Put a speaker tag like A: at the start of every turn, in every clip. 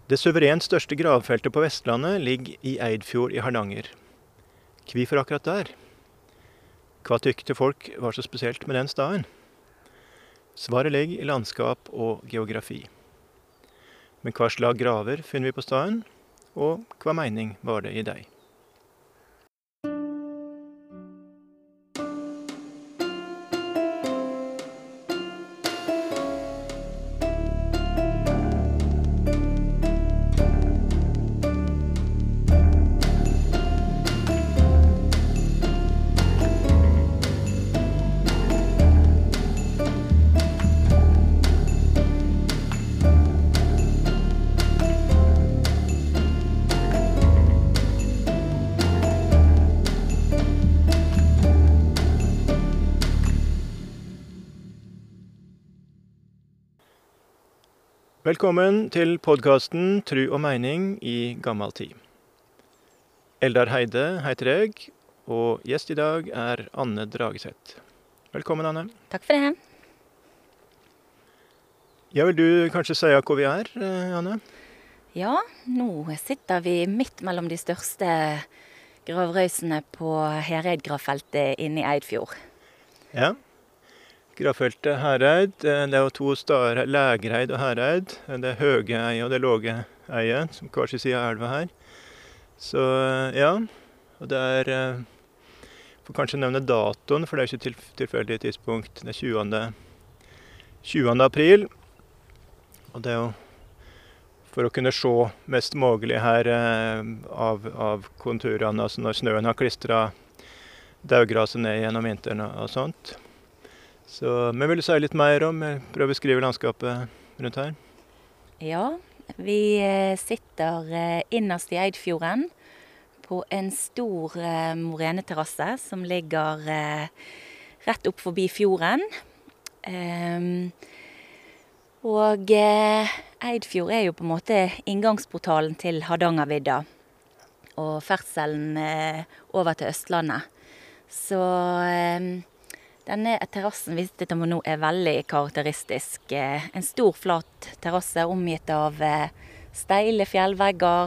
A: Det suverent største gravfeltet på Vestlandet ligger i Eidfjord i Hardanger. Hvorfor akkurat der? Hva tykte folk var så spesielt med den staden? Svaret ligger i landskap og geografi. Men hva slag graver finner vi på staden, og hva mening var det i deg? Velkommen til podcasten Tru og Meining i gammel tid. Eldar Heide heter jeg, og gjest i dag er Anne Drageseth. Velkommen, Anne.
B: Takk for det.
A: Ja, vil du kanskje si hvor vi er, Anne?
B: Ja, nå sitter vi midt mellom de største gravrøysene på Hereid-gravfeltet inne i Eidfjord.
A: Ja. Gravfeltet Hereid, det er jo to steder, Lægreid og Hereid. Det er høge eie og det er låge eie, som hver sin side av elva her. Så ja, og det er, får kanskje nevne datoen, for det er ikke tilfeldig tidspunkt. Det er 20. april, og det er jo for å kunne se mest mulig her av konturene, altså når snøen har klistret daugraset ned gjennom vinteren og sånt. Så vi vil si litt mer om, prøve å beskrive landskapet rundt her.
B: Ja, vi sitter innerst i Eidfjorden på en stor moreneterrasse som ligger rett opp forbi fjorden. Og Eidfjord er jo på en måte inngangsportalen til Hardangervidda og ferdselen over til Østlandet. Så denne terrassen vi sitter på nå er veldig karakteristisk. En stor, flat terrasse omgitt av steile fjellvegger,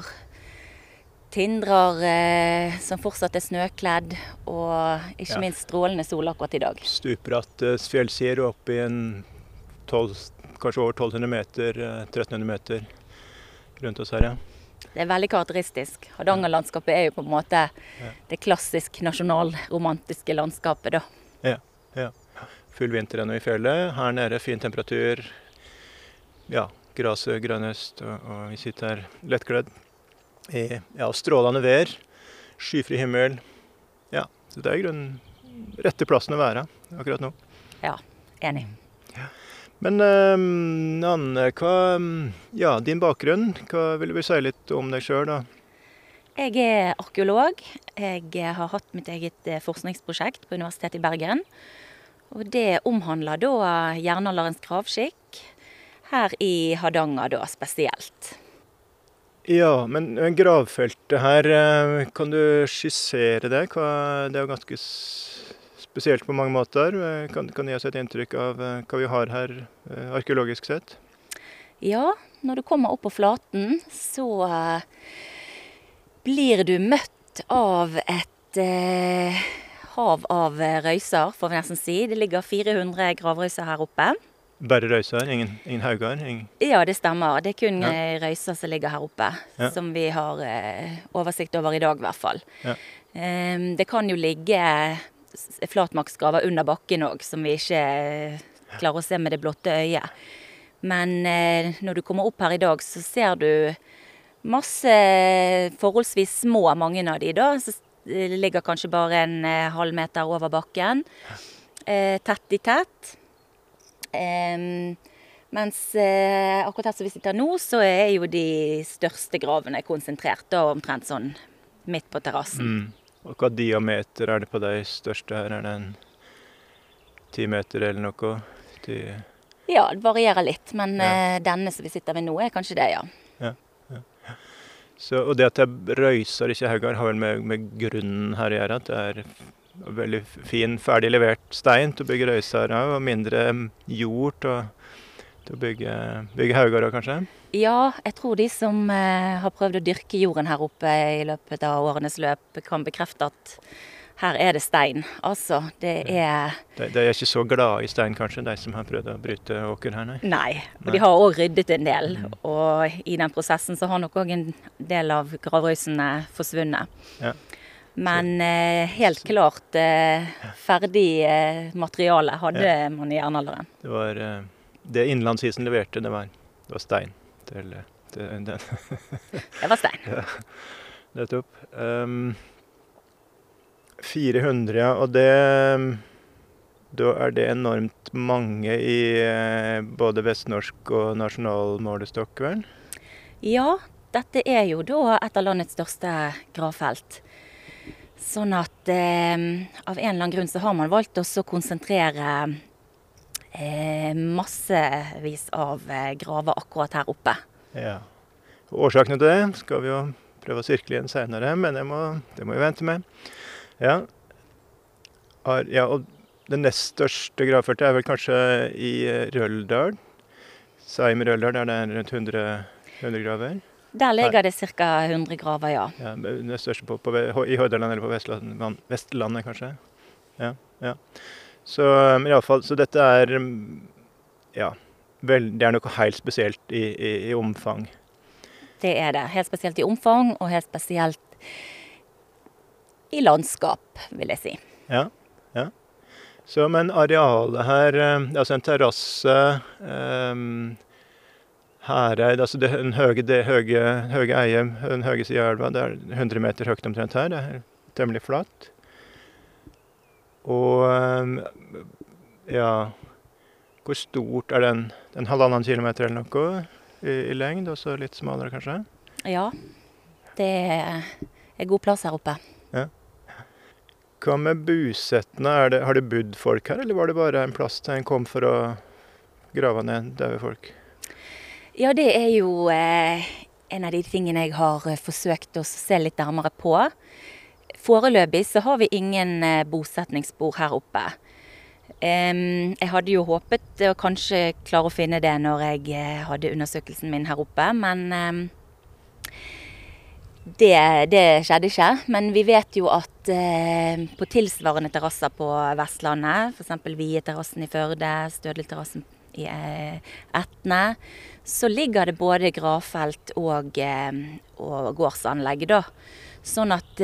B: tindrer som fortsatt er snøkledd, og ikke minst strålende sol akkurat i dag.
A: Stupbratt fjellsider opp i kanskje over 1200 meter, 1300 meter rundt oss her, ja.
B: Det er veldig karakteristisk. Hardangerlandskapet er jo på en måte det klassisk nasjonalromantiske landskapet da.
A: Ja. Full vinter ennå i fjellet. Her nede fin temperatur. Ja, graset grønnest, og vi sitter her lettkledd i strålende vær. Skyfri himmel. Ja, så det er i grunnen rette plassen å være akkurat nå.
B: Ja, enig.
A: Men Anne, din bakgrunn, hva vil du si litt om deg selv da?
B: Jeg er arkeolog. Jeg har hatt mitt eget forskningsprosjekt på Universitetet i Bergen. Og det omhandler da jernalderens gravskikk, her i Hardanger da spesielt.
A: Ja, men gravfeltet her, kan du skissere det? Det er jo ganske spesielt på mange måter. Kan du gi oss et inntrykk av hva vi har her arkeologisk sett? Ja,
B: når du kommer opp på flaten, så blir du møtt av et hav av røyser, får vi nesten si. Det ligger 400 gravrøyser her oppe.
A: Bare røyser? Ingen hauger?
B: Ja, det stemmer. Det er kun røyser som ligger her oppe, som vi har oversikt over i dag i hvert fall.
A: Ja.
B: Det kan jo ligge flatmarksgraver under bakken også, som vi ikke klarer å se med det blotte øyet. Men når du kommer opp her i dag, så ser du masse forholdsvis små, mange av de da. Så det ligger kanskje bare en halv meter over bakken, tett i tett. Mens akkurat her som vi sitter nå, så er jo de største gravene konsentrert, da omtrent sånn midt på terrassen.
A: Og hva diameter er det på de største her? Er det en 10 meter eller noe?
B: Ja, det varierer litt, men denne som vi sitter ved nå er kanskje det, ja.
A: Så, og det at det røyser ikke hauger har vel med grunnen her å gjøre, at det er veldig fin, ferdig levert stein til å bygge røyser av, og mindre jord til til å bygge hauger da, kanskje?
B: Ja, jeg tror de som har prøvd å dyrke jorden her oppe i løpet av årenes løp, kan bekrefte at her er det stein. Altså, det er...
A: De er ikke så glade i stein, kanskje, de som har prøvd å bryte åker her, nei?
B: Nei, og de har også ryddet en del. Og i den prosessen så har nok også en del av gravrøysene forsvunnet.
A: Ja.
B: Men helt klart ferdig materiale hadde man i jernalderen.
A: Det var det innlandsisen leverte, det var stein. Det
B: var stein.
A: Ja, nettopp. 400, ja, og da er det enormt mange i både vestnorsk og nasjonalmålestokk, vel?
B: Ja, dette er jo da et av landets største gravfelt. Sånn at av en eller annen grunn så har man valgt også å konsentrere massevis av graver akkurat her oppe.
A: Ja. Årsakene til det skal vi jo prøve å sirkle igjen senere, men det må vi vente med. Ja. Og det nest største gravfeltet er vel kanskje i Røldal. Seim Røldal, der det er rundt 100 graver.
B: Der ligger det ca. 100 graver, ja.
A: Ja, det største i Hordaland eller på Vestlandet, kanskje. Ja. Så i alle fall, så dette er, ja, det er noe helt spesielt i omfang.
B: Det er det. Helt spesielt i omfang, og helt spesielt i landskap, vil jeg si.
A: Ja. Så, men arealet her, altså en terrasse, Hereid, altså det høye eiet, den høye siden av elva, det er 100 meter høyt omtrent her, det er temmelig flatt. Og, ja, hvor stort er den? En 1,5 kilometer eller noe i lengd, og så litt smalere kanskje?
B: Ja, det er god plass her oppe.
A: Ja. Hva med busettene? Har det bodd folk her, eller var det bare en plass til en kom for å grave ned døde folk?
B: Ja, det er jo en av de tingene jeg har forsøkt å se litt nærmere på. Foreløpig så har vi ingen bosetningsspor her oppe. Jeg hadde jo håpet å kanskje klare å finne det når jeg hadde undersøkelsen min her oppe, men det skjedde ikke. Men vi vet jo at på tilsvarende terrasser på Vestlandet, for eksempel Vie-terrassen i Førde, Stødel-terrassen i Etne, så ligger det både gravfelt og gårdsanlegg da. Sånn at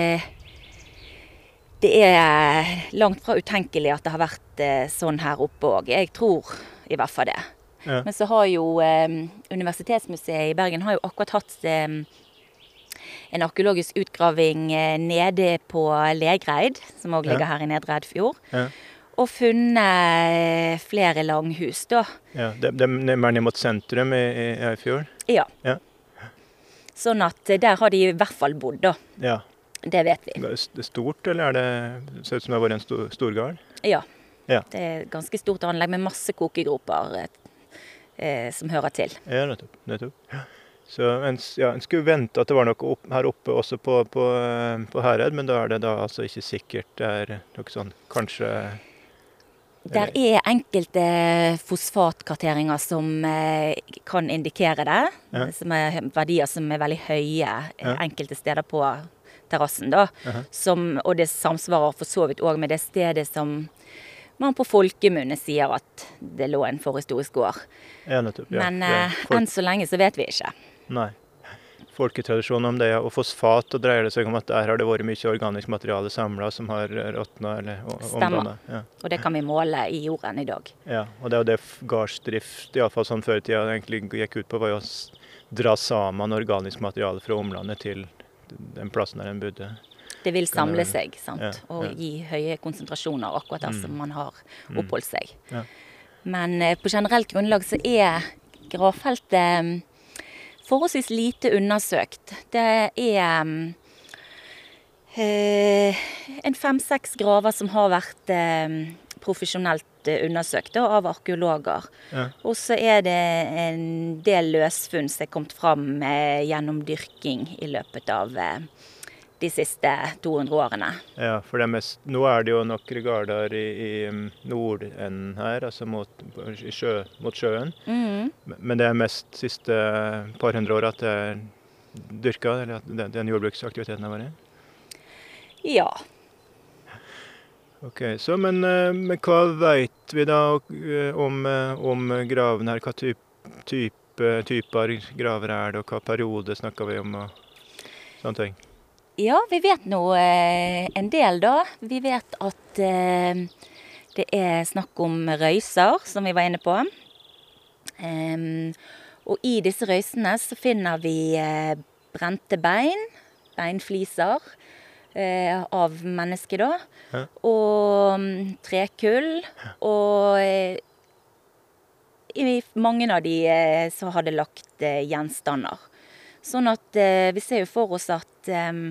B: det er langt fra utenkelig at det har vært sånn her oppe også. Jeg tror i hvert fall det. Ja. Men så har jo Universitetsmuseet i Bergen har jo akkurat hatt en arkeologisk utgraving nede på Legreid, som også ligger her i Nedre Eidfjord. Ja. Og funnet flere langhus da. Ja, det er ned mot sentrum i Eidfjord? Ja. Sånn at der har de i hvert fall bodd da. Ja. Det vet vi. Er det stort, eller ser det ut som det har vært en storgard? Ja. Det er et ganske stort anlegg med masse kokegroper som hører til. Ja, nettopp. Så en skulle vente at det var noe her oppe også på Hereid, men da er det da altså ikke sikkert det er noe sånn, kanskje... Der er enkelte fosfatkarteringer som kan indikere det, som er verdier som er veldig høye enkelte steder på terrassen da, og det samsvarer for så vidt også med det stedet som man på folkemunne sier at det lå en forhistorisk gård. Ja, nettopp. Ja. Men enn så lenge så vet vi ikke. Nei. Folketradisjonen om det, og fosfat, og dreier det seg om at der har det vært mye organisk materiale samlet som har råtnet eller omdannet. Stemmer, og det kan vi måle i jorden i dag. Ja, og det er jo det gardsdrift, i alle fall sånn før i tida, egentlig gikk ut på var å dra sammen organisk materiale fra omlandet til den plassen der den bodde. Det vil samle seg, sant, og gi høye konsentrasjoner akkurat der som man har oppholdt seg. Ja. Men på generelt grunnlag så er gravfeltet forholdsvis lite undersøkt. Det er en 5-6 graver som har vært profesjonelt undersøkt av arkeologer. Ja. Og så er det en del løsfunn som er kommet fram gjennom dyrking i løpet av de siste 200 årene.
A: Ja, for nå er det jo nok regarder i nordenden her, altså mot sjøen. Men det er mest siste par hundre år at det er dyrka, eller at den jordbruksaktiviteten har vært?
B: Ja.
A: Ok, men hva vet vi da om gravene her? Hva typer graver er det, og hva periode snakker vi om, og sånne ting?
B: Ja, vi vet nå en del da. Vi vet at det er snakk om røyser, som vi var inne på. Og i disse røysene så finner vi brente beinfliser av mennesker da.
A: Ja.
B: Og trekull, og i mange av de så har det lagt gjenstander. Sånn at vi ser jo for oss at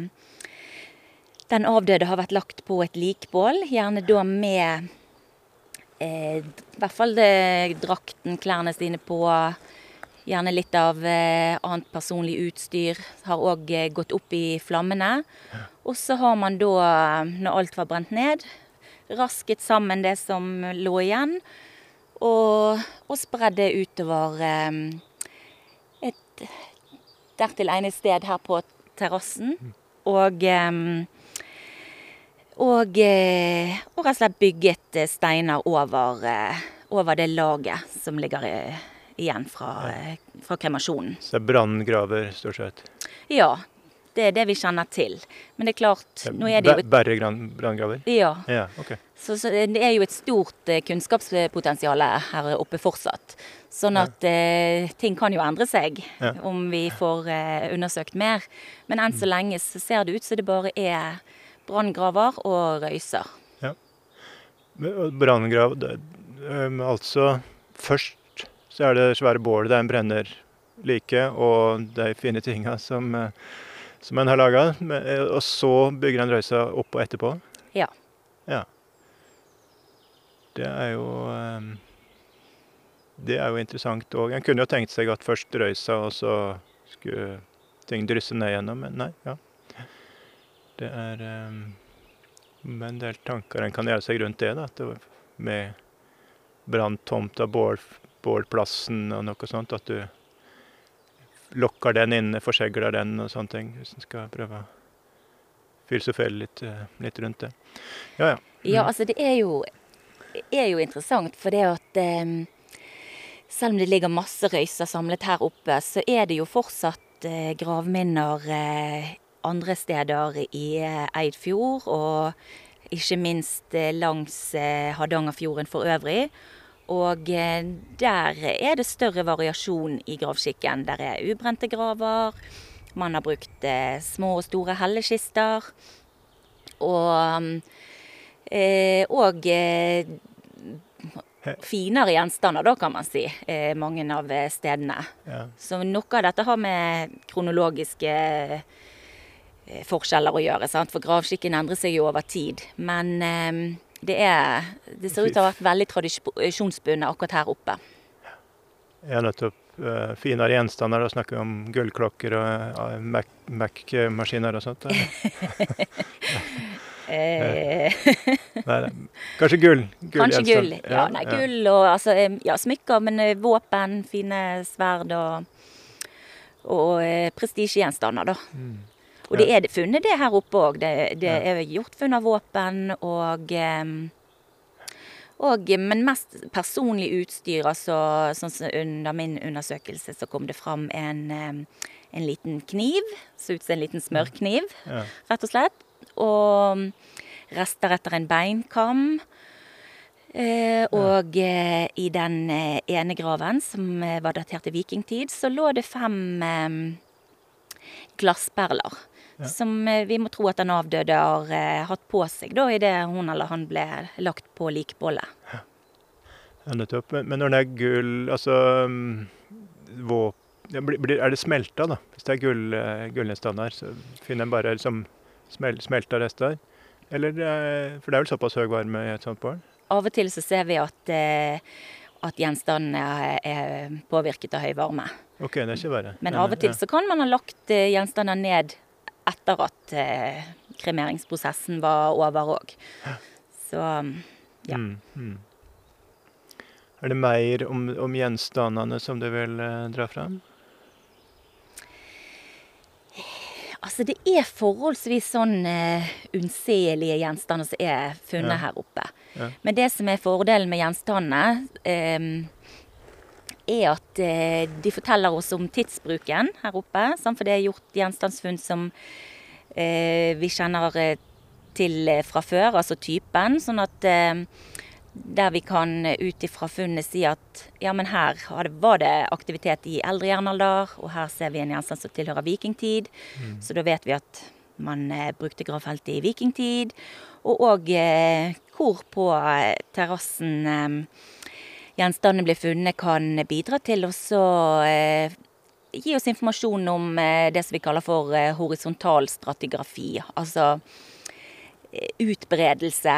B: den avdøde har vært lagt på et likbål, gjerne da med i hvert fall drakten, klærne sine på, gjerne litt av annet personlig utstyr, har også gått opp i flammene. Og så har man da, når alt var brent ned, rasket sammen det som lå igjen, og spredd det utover et dertil egnet sted her på terrassen, og rett og slett bygget steiner over det laget som ligger igjen fra kremasjonen.
A: Så det er branngraver, stort sett?
B: Ja, det er det vi kjenner til. Men det er klart, nå er det jo
A: Bare branngraver?
B: Ja.
A: Ja, ok.
B: Så det er jo et stort kunnskapspotensial her oppe fortsatt. Sånn at ting kan jo endre seg om vi får undersøkt mer. Men enn så lenge så ser det ut som det bare er branngraver og røyser. Ja.
A: Branngrav, altså først så er det svære bål der en brenner like, og de fine tingene som en har laget. Og så bygger en røysa oppå etterpå?
B: Ja.
A: Ja. Det er jo interessant også. En kunne jo tenkt seg at først røysa, og så skulle ting drysse ned gjennom, men nei, ja. Det er med en del tanker en kan gjøre seg rundt det, da, med branntomta, bålplassen og noe sånt, at du lokker den inne, forsegler den og sånne ting, hvis en skal prøve å filosofere litt rundt det. Ja.
B: Ja, altså det er jo interessant, for det at selv om det ligger masse røyser samlet her oppe, så er det jo fortsatt gravminner andre steder i Eidfjord, og ikke minst langs Hardangerfjorden for øvrig. Og der er det større variasjon i gravskikken. Der er ubrente graver, man har brukt små og store hellekister, og finere gjenstander, da kan man si, mange av stedene. Ja. Så noe av dette har med kronologiske forskjeller å gjøre, sant? For gravskikken endrer seg jo over tid. Men det ser ut til å ha vært veldig tradisjonsbundet akkurat her oppe.
A: Ja, nettopp. Finere gjenstander, da snakker vi om gullklokker og Mac-maskiner og sånt. Nei, kanskje gull.
B: Kanskje gull, ja. Nei, gull og altså, smykker, men våpen, fine sverd og prestisjegjenstander, da. Og det er funnet det her oppe også. Det er gjort funn av våpen men mest personlig utstyr, altså sånn som under min undersøkelse så kom det fram en liten kniv, så ut som en liten smørkniv, rett og slett. Og rester etter en beinkam. Og i den ene graven, som var datert til vikingtid, så lå det 5 glassperler. Ja. Som vi må tro at den avdøde har hatt på seg da, i det hun eller han ble lagt på likbålet.
A: Ja, nettopp. Men når det er gull, altså er det smelta da? Hvis det er gullgjenstander, så finner en bare liksom smelta rester? Eller, for det er vel såpass høy varme i et sånt bål?
B: Av og til så ser vi at gjenstandene er påvirket av høy varme.
A: Ok, det er ikke verre.
B: Men av og til så kan man ha lagt gjenstander ned etter at kremeringsprosessen var over òg. Så ja.
A: Er det mer om gjenstandene som du vil dra fram?
B: Altså, det er forholdsvis sånn unnselige gjenstander som er funnet her oppe.
A: Ja.
B: Men det som er fordelen med gjenstandene, er at de forteller oss om tidsbruken her oppe. Sant? For det er gjort gjenstandsfunn som vi kjenner til fra før, altså typen. Sånn at der vi kan ut ifra funnet si at ja, men her var det aktivitet i eldre jernalder, og her ser vi en gjenstand som tilhører vikingtid. Så da vet vi at man brukte gravfeltet i vikingtid. Og hvor på terrassen gjenstandene ble funnet kan bidra til å så gi oss informasjon om det som vi kaller for horisontal stratigrafi. Altså utbredelse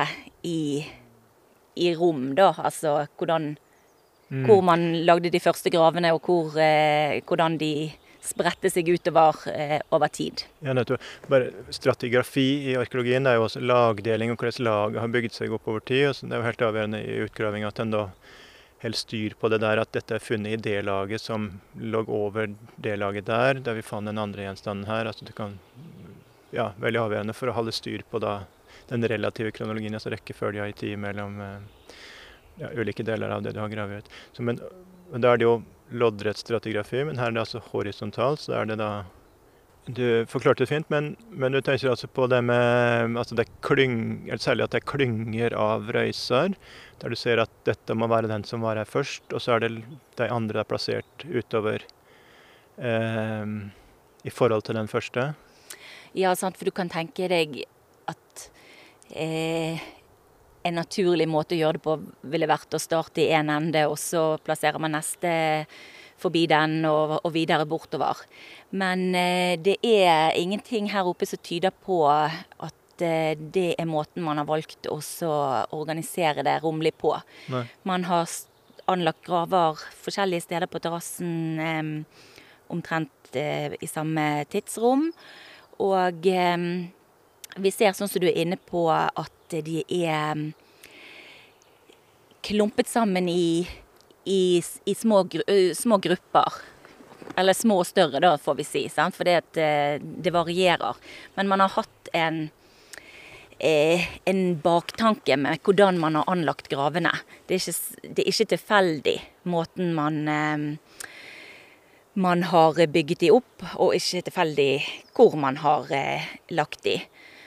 B: i rom, da. Altså hvor man lagde de første gravene, og hvordan de spredte seg utover over tid.
A: Ja, nettopp. Bare stratigrafi i arkeologien er jo også lagdeling, og hvordan laget har bygd seg opp over tid. Og så det er jo helt avgjørende i utgraving at en da helt styr på det der, at dette er funnet i det laget som lå over det laget der vi fant den andre gjenstanden her. Altså du kan, ja, veldig avgjørende for å holde styr på da den relative kronologien, altså rekkefølgen i tid mellom ulike deler av det du har gravet ut. Men da er det jo loddrett stratigrafi, men her er det altså horisontalt, så er det da du forklarte det fint, men du tenker altså på det med altså særlig at det er klynger av røyser, der du ser at dette må være den som var her først, og så er det de andre plassert utover i forhold til den første.
B: Ja, sant, for du kan tenke deg at en naturlig måte å gjøre det på ville vært å starte i en ende, og så plasserer man neste forbi den og videre bortover. Men det er ingenting her oppe som tyder på at det er måten man har valgt å organisere det romlig på.
A: Nei.
B: Man har anlagt graver forskjellige steder på terrassen omtrent i samme tidsrom, og vi ser, sånn som du er inne på, at de er klumpet sammen i små grupper. Eller små og større, da, får vi si. Sant? For det varierer. Men man har hatt en baktanke med hvordan man har anlagt gravene. Det er ikke tilfeldig måten man har bygget de opp, og ikke tilfeldig hvor man har lagt de.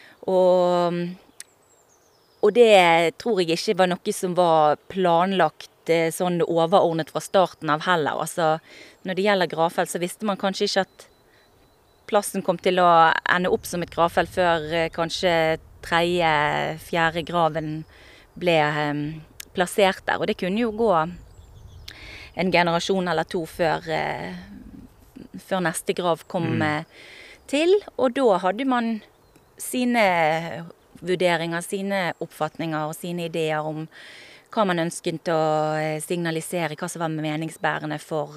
B: Og det tror jeg ikke var noe som var planlagt sånn overordnet fra starten av heller. Altså, når det gjelder gravfelt, så visste man kanskje ikke at plassen kom til å ende opp som et gravfelt før kanskje 3., 4. graven ble plassert der. Og det kunne jo gå en generasjon eller to før neste grav kom til. Og da hadde man sine vurderinger, sine oppfatninger og sine ideer om hva man ønsket å signalisere, hva som var meningsbærende for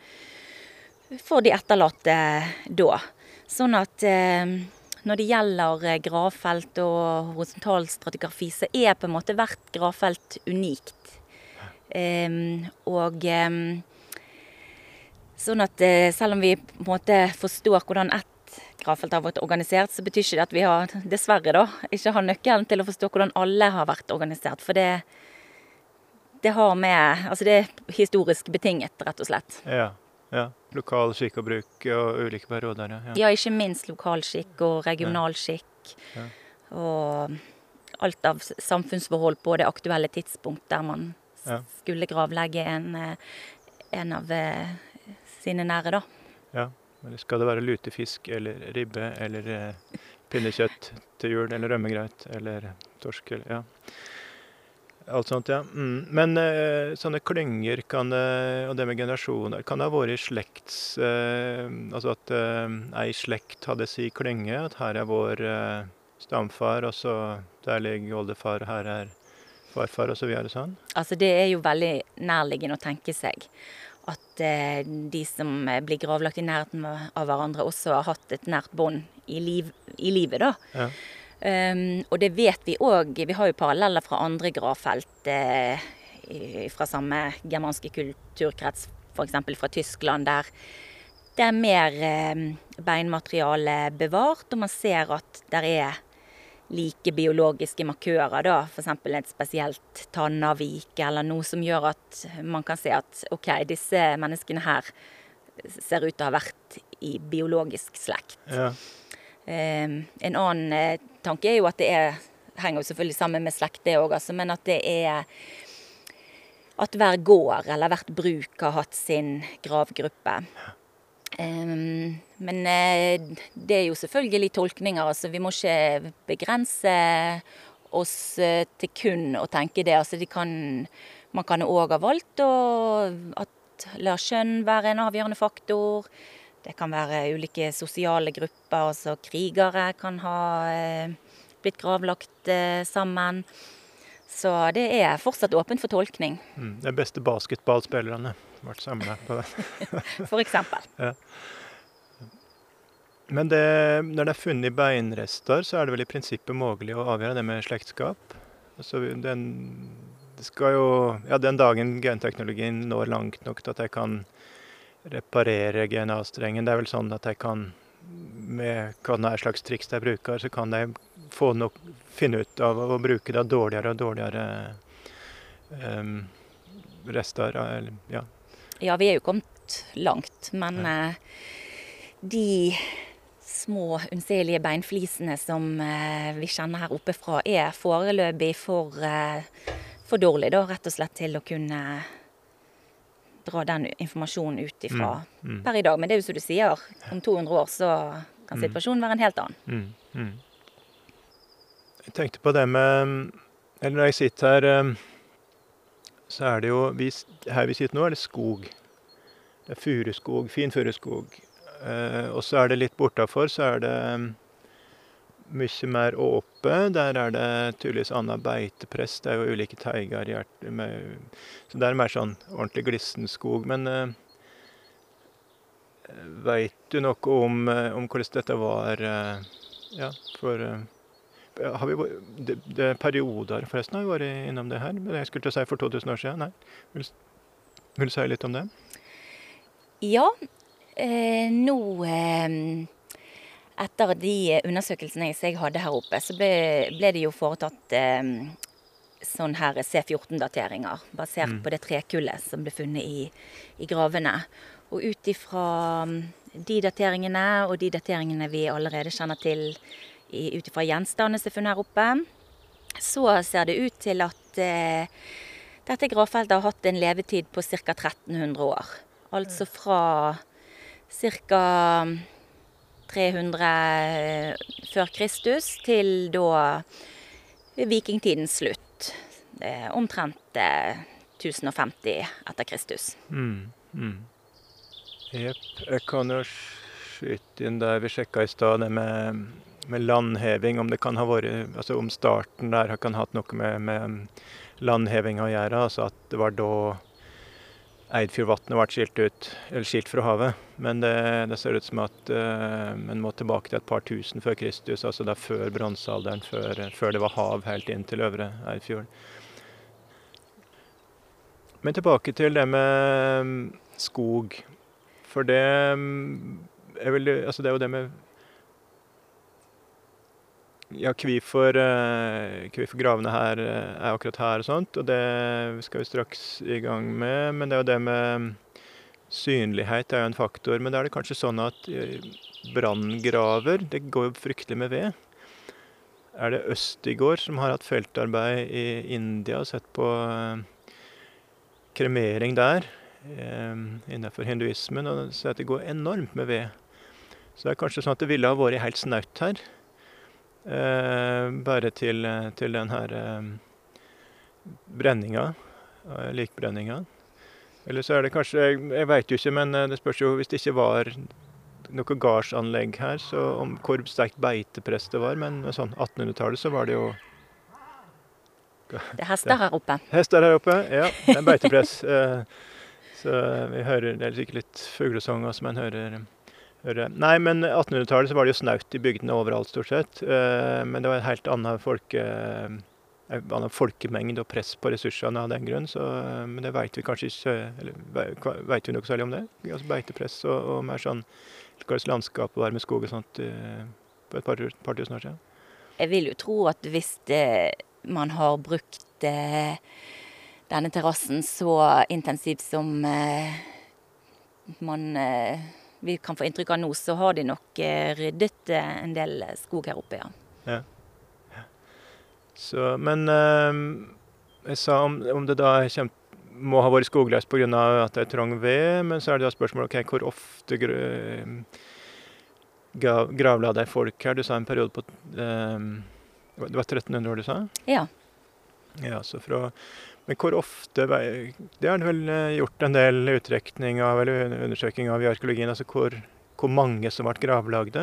B: de etterlatte da. Sånn at når det gjelder gravfelt og horisontal stratigrafi, så er på en måte hvert gravfelt unikt. Sånn at selv om vi på en måte forstår hvordan ett gravfelt har vært organisert, så betyr ikke det at vi har, dessverre da, ikke har nøkkelen til å forstå hvordan alle har vært organisert. For det har med, altså det er historisk betinget, rett og slett.
A: Ja. Lokal skikk og bruk og ulike perioder.
B: Ja, ikke minst lokal skikk og regional skikk. Ja. Og alt av samfunnsforhold på det aktuelle tidspunkt der man skulle gravlegge en av sine nære, da.
A: Ja. Eller skal det være lutefisk eller ribbe eller pinnekjøtt til jul, eller rømmegrøt eller torsk, ja. Alt sånt, ja. Men sånne klynger og det med generasjoner, kan det ha vært altså at ei slekt hadde si klynge, at her er vår stamfar, og så der ligger oldefar, her er farfar, og så videre sånn?
B: Altså det er jo veldig nærliggende å tenke seg at de som blir gravlagt i nærheten av hverandre også har hatt et nært bånd i livet da.
A: Ja.
B: Og det vet vi også. Vi har jo paralleller fra andre gravfelt fra samme germanske kulturkrets, for eksempel fra Tyskland, der det er mer beinmateriale bevart, og man ser at der er like biologiske markører da, for eksempel et spesielt tannavvik eller noe som gjør at man kan se at ok, disse menneskene her ser ut til å ha vært i biologisk slekt.
A: Ja.
B: En annen tanke er jo at det henger jo selvfølgelig sammen med slekt det også, altså, men at det er at hver gård eller hvert bruk har hatt sin gravgruppe. Men det er jo selvfølgelig tolkninger, altså vi må ikke begrense oss til kun å tenke det. Altså man kan også ha valgt at la kjønn være en avgjørende faktor. Det kan være ulike sosiale grupper, altså krigere kan ha blitt gravlagt sammen. Så det er fortsatt åpent for tolkning.
A: De beste basketballspillerne ble samlet på det.
B: For eksempel.
A: Ja. Men når det er funnet beinrester, så er det vel i prinsippet mulig å avgjøre det med slektskap. Altså den dagen genteknologien når langt nok til at jeg kan reparere DNA-strengen, det er vel sånn at jeg kan, med hva slags triks jeg bruker, så kan jeg finne ut av å bruke da dårligere og dårligere rester. Ja.
B: Ja, vi er jo kommet langt, men de små, unnselige beinflisene som vi kjenner her oppe fra, er foreløpig for dårlig, da, rett og slett til å kunne dra den informasjonen ut ifra per i dag. Men det er jo som du sier, om 200 år så kan situasjonen være en helt annen.
A: Jeg tenkte på det med, eller når jeg sitter her, så er det jo, her vi sitter nå er det skog. Det er furuskog, fin furuskog. Og så er det litt bortafor, så er det mye mer åpe. Der er det tydeligvis annet beitepress. Det er jo ulike teiger. Så det er mer sånn ordentlig glistenskog. Men vet du noe om hvordan dette var har vi det perioder forresten har vi vært innom det her? Men jeg skulle til å si for 2000 år siden. Nei. Vil du si litt om det?
B: Ja, nå etter de undersøkelsene jeg hadde her oppe, så ble det jo foretatt sånn her C14-dateringer, basert på det trekullet som ble funnet i gravene. Og ut ifra de dateringene, og de dateringene vi allerede kjenner til ut ifra gjenstandene som er funnet her oppe, så ser det ut til at dette gravfeltet har hatt en levetid på ca. 1300 år. Altså fra ca. 300 før Kristus til da vikingtidens slutt. Omtrent 1050 etter Kristus.
A: Jepp. Jeg kan jo skyte inn der vi sjekket i stad det med landheving, om det kan ha vært, altså om starten der kan ha hatt noe med landheving å gjøre, altså at det var da Eidfjordvatnet ble skilt fra havet. Men det ser ut som at man må tilbake til et par tusen før Kristus, altså da før bronsealderen, før det var hav helt inn til Øvre Eidfjord. Men tilbake til det med skog. For det er vel, altså det er jo det med hvorfor gravene her er akkurat her og sånt, og det skal vi straks i gang med. Men det er jo det med synlighet er jo en faktor, men da er det kanskje sånn at branngraver, det går jo fryktelig med ved. Er det Østigård som har hatt feltarbeid i India og sett på kremering der, innenfor hinduismen, og så at det går enormt med ved. Så det er kanskje sånn at det ville ha vært helt snaut her. Bare til den her brenninga, likbrenninga. Eller så er det kanskje, jeg vet jo ikke, men det spørs jo hvis det ikke var noe gardsanlegg her, så om hvor sterkt beitepress det var, men sånn 1800-tallet så var det jo...
B: Det er hester her oppe.
A: Hester her oppe, ja, det er beitepress. Så vi hører, det er sikkert litt fuglesang også, men hører. Nei, men 1800-tallet så var det jo snaut i bygdene overalt stort sett. Men det var en helt annen folkemengde og press på ressursene av den grunn. Så, men det vet vi kanskje ikke, eller vet vi noe særlig om det? Altså beitepress og mer sånn, hva slags landskap var med skog og sånt på et par tusen år siden.
B: Jeg vil jo tro at hvis man har brukt denne terrassen så intensivt som vi kan få inntrykk av nå, så har de nok ryddet en del skog her oppe, ja.
A: Ja. Så, men jeg sa om det da må ha vært skogløst på grunn av at det er trang ved, men så er det da spørsmålet, ok, hvor ofte gravla det folk her? Du sa en periode på, det var 1300 år du sa?
B: Ja.
A: Ja, så men hvor ofte, det har du vel gjort en del utrekning av, eller undersøking av i arkeologien, altså hvor mange som ble gravlagde?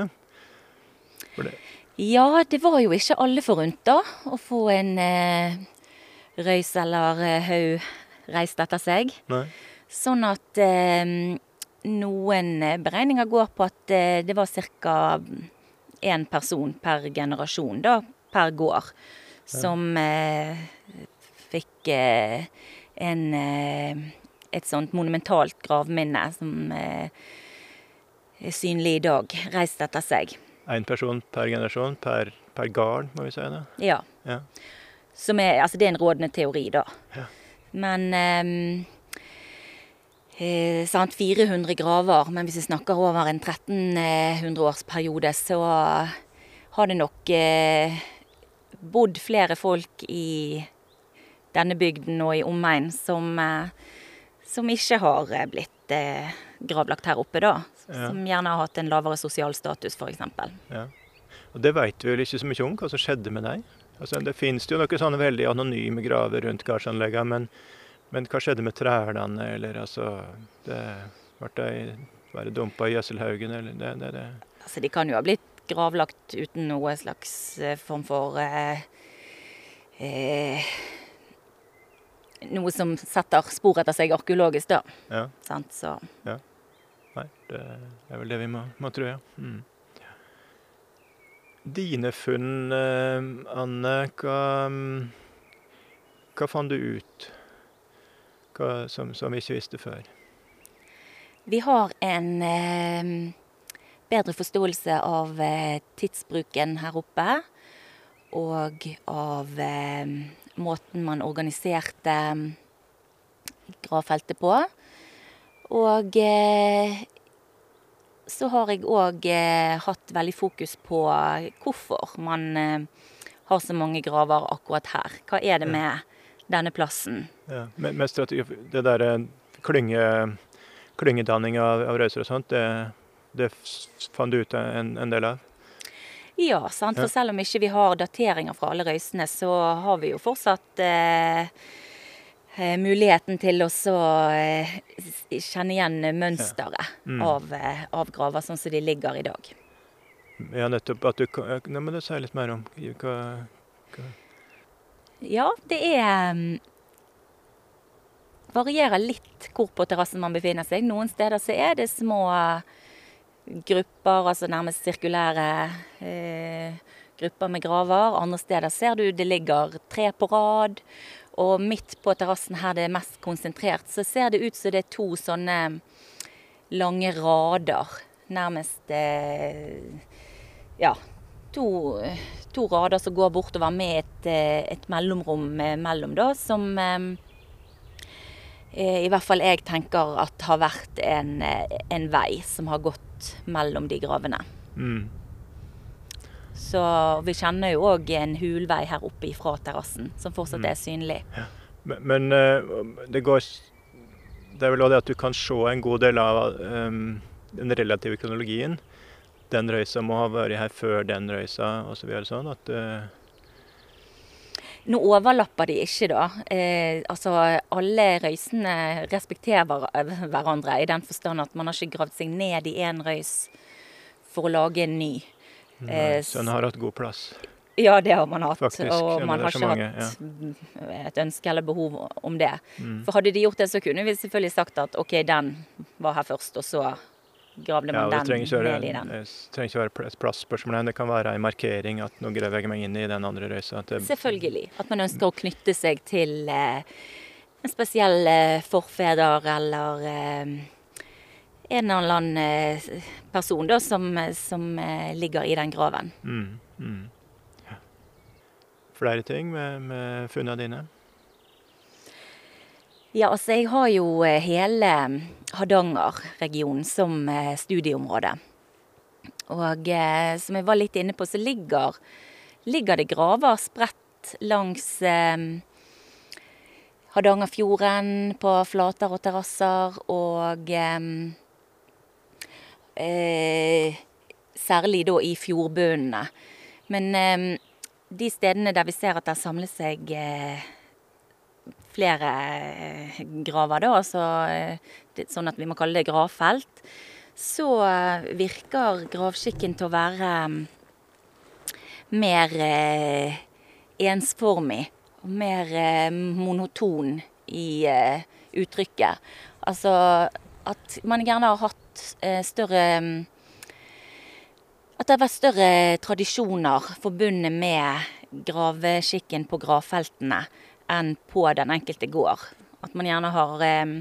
B: Ja, det var jo ikke alle forunt da, å få en røys eller haug reist etter seg.
A: Nei.
B: Sånn at noen beregninger går på at det var cirka en person per generasjon da, per gård, som fikk et sånt monumentalt gravminne som er synlig i dag, reist etter seg.
A: En person per generasjon, per gard, må vi si det?
B: Ja. Som altså det er en rådende teori da.
A: Ja.
B: Men 400 graver, men hvis vi snakker over en 1300-årsperiode, så har det nok bodd flere folk i denne bygden og i omegn som ikke har blitt gravlagt her oppe da.
A: Ja.
B: Som gjerne har hatt en lavere sosial status, for eksempel.
A: Ja. Og det vet vi vel ikke så mye om, hva som skjedde med deg. Altså, det finnes jo noen sånne veldig anonyme graver rundt gardsanleggene, men hva skjedde med trælene, eller altså, det ble dumpet i gjødselhaugen, eller det.
B: Altså, de kan jo ha blitt gravlagt uten noe slags form for noe som setter spor etter seg arkeologisk da.
A: Ja.
B: Sant, så.
A: Ja. Nei, det er vel det vi må tro, ja. Mm. Dine funn, Anne, hva fant du ut som vi ikke visste før?
B: Vi har en bedre forståelse av tidsbruken her oppe, og av måten man organiserte gravfeltet på. Og så har jeg også hatt veldig fokus på hvorfor man har så mange graver akkurat her. Hva er det med denne plassen?
A: Ja, med strategi, det der klyngedanning av røyser og sånt, det fant du ut en del av?
B: Ja, sant? For selv om ikke vi har dateringer fra alle røysene, så har vi jo fortsatt muligheten til å kjenne igjen mønsteret av graver, sånn som de ligger i dag.
A: Ja, nettopp. Nå må du si litt mer om hva.
B: Ja, det varierer litt hvor på terrassen man befinner seg. Noen steder så er det små grupper, altså nærmest sirkulære grupper med graver. Andre steder ser du det ligger 3 på rad, og midt på terrassen her det er mest konsentrert, så ser det ut som det er 2 sånne lange rader. Nærmest, ja, 2 rader som går bortover med et mellomrom mellom da, som i hvert fall jeg tenker at har vært en vei som har gått mellom de gravene. Mm. Så vi kjenner jo også en hulvei her oppe fra terrassen, som fortsatt er synlig.
A: Ja. Men det er vel også det at du kan se en god del av den relative kronologien. Den røysa må ha vært her før den røysa, og så videre sånn at
B: Nå overlapper de ikke da. Altså, alle røysene respekterer hverandre i den forstand at man har ikke gravd seg ned i en røys for å lage en ny.
A: Så den har hatt god plass?
B: Ja, det har man hatt,
A: Faktisk.
B: og
A: Ja,
B: man
A: det
B: har
A: er så
B: ikke
A: mange,
B: hatt et ønske eller behov om det.
A: Mm.
B: For hadde de gjort det, så kunne vi selvfølgelig sagt at ok, den var her først, og så gravde
A: Ja,
B: man
A: og det
B: den
A: trenger ikke
B: ned i
A: være,
B: den.
A: det trenger ikke være et plassspørsmål, det kan være en markering at nå graver jeg meg inn i den andre røysa. At det,
B: Selvfølgelig. At man ønsker å knytte seg til en spesiell forfeder eller en eller annen person da, som ligger i den graven.
A: Ja. Flere ting med funnene dine?
B: Ja, altså jeg har jo hele Hardanger-regionen som studieområde. Og som jeg var litt inne på, så ligger det graver spredt langs Hardangerfjorden, på flater og terrasser, og særlig da i fjordbunnene. Men de stedene der vi ser at det samler seg flere graver da, altså sånn at vi må kalle det gravfelt, så virker gravskikken til å være mer ensformig og mer monoton i uttrykket. Altså at man gjerne har hatt større at det har vært større tradisjoner forbundet med gravskikken på gravfeltene enn på den enkelte gård. At man gjerne har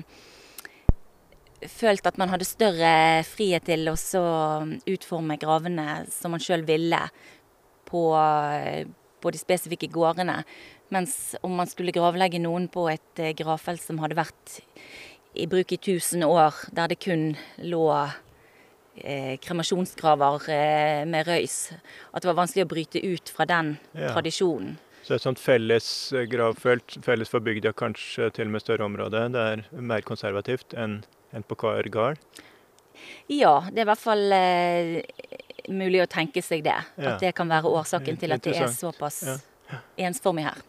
B: følt at man hadde større frihet til å så utforme gravene som man selv ville på de spesifikke gårdene. Mens om man skulle gravlegge noen på et gravfelt som hadde vært i bruk i 1000 år, der det kun lå kremasjonsgraver med røys, at det var vanskelig å bryte ut fra den tradisjonen.
A: Så et sånt felles gravfelt, felles for bygda, kanskje til og med større område, det er mer konservativt enn på hver gard?
B: Ja, det er i hvert fall mulig å tenke seg det.
A: Ja.
B: At det kan være årsaken til at det er såpass ensformig her.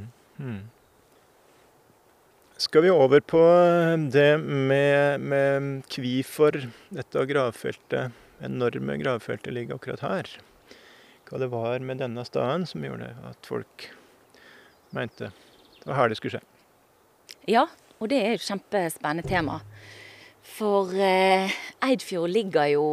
A: Skal vi over på det med hvorfor dette gravfeltet, enorme gravfeltet, ligger akkurat her? Hva det var med denne staden som gjorde at folk mente det var her det skulle skje.
B: Ja, og det er et kjempespennende tema. For Eidfjord ligger jo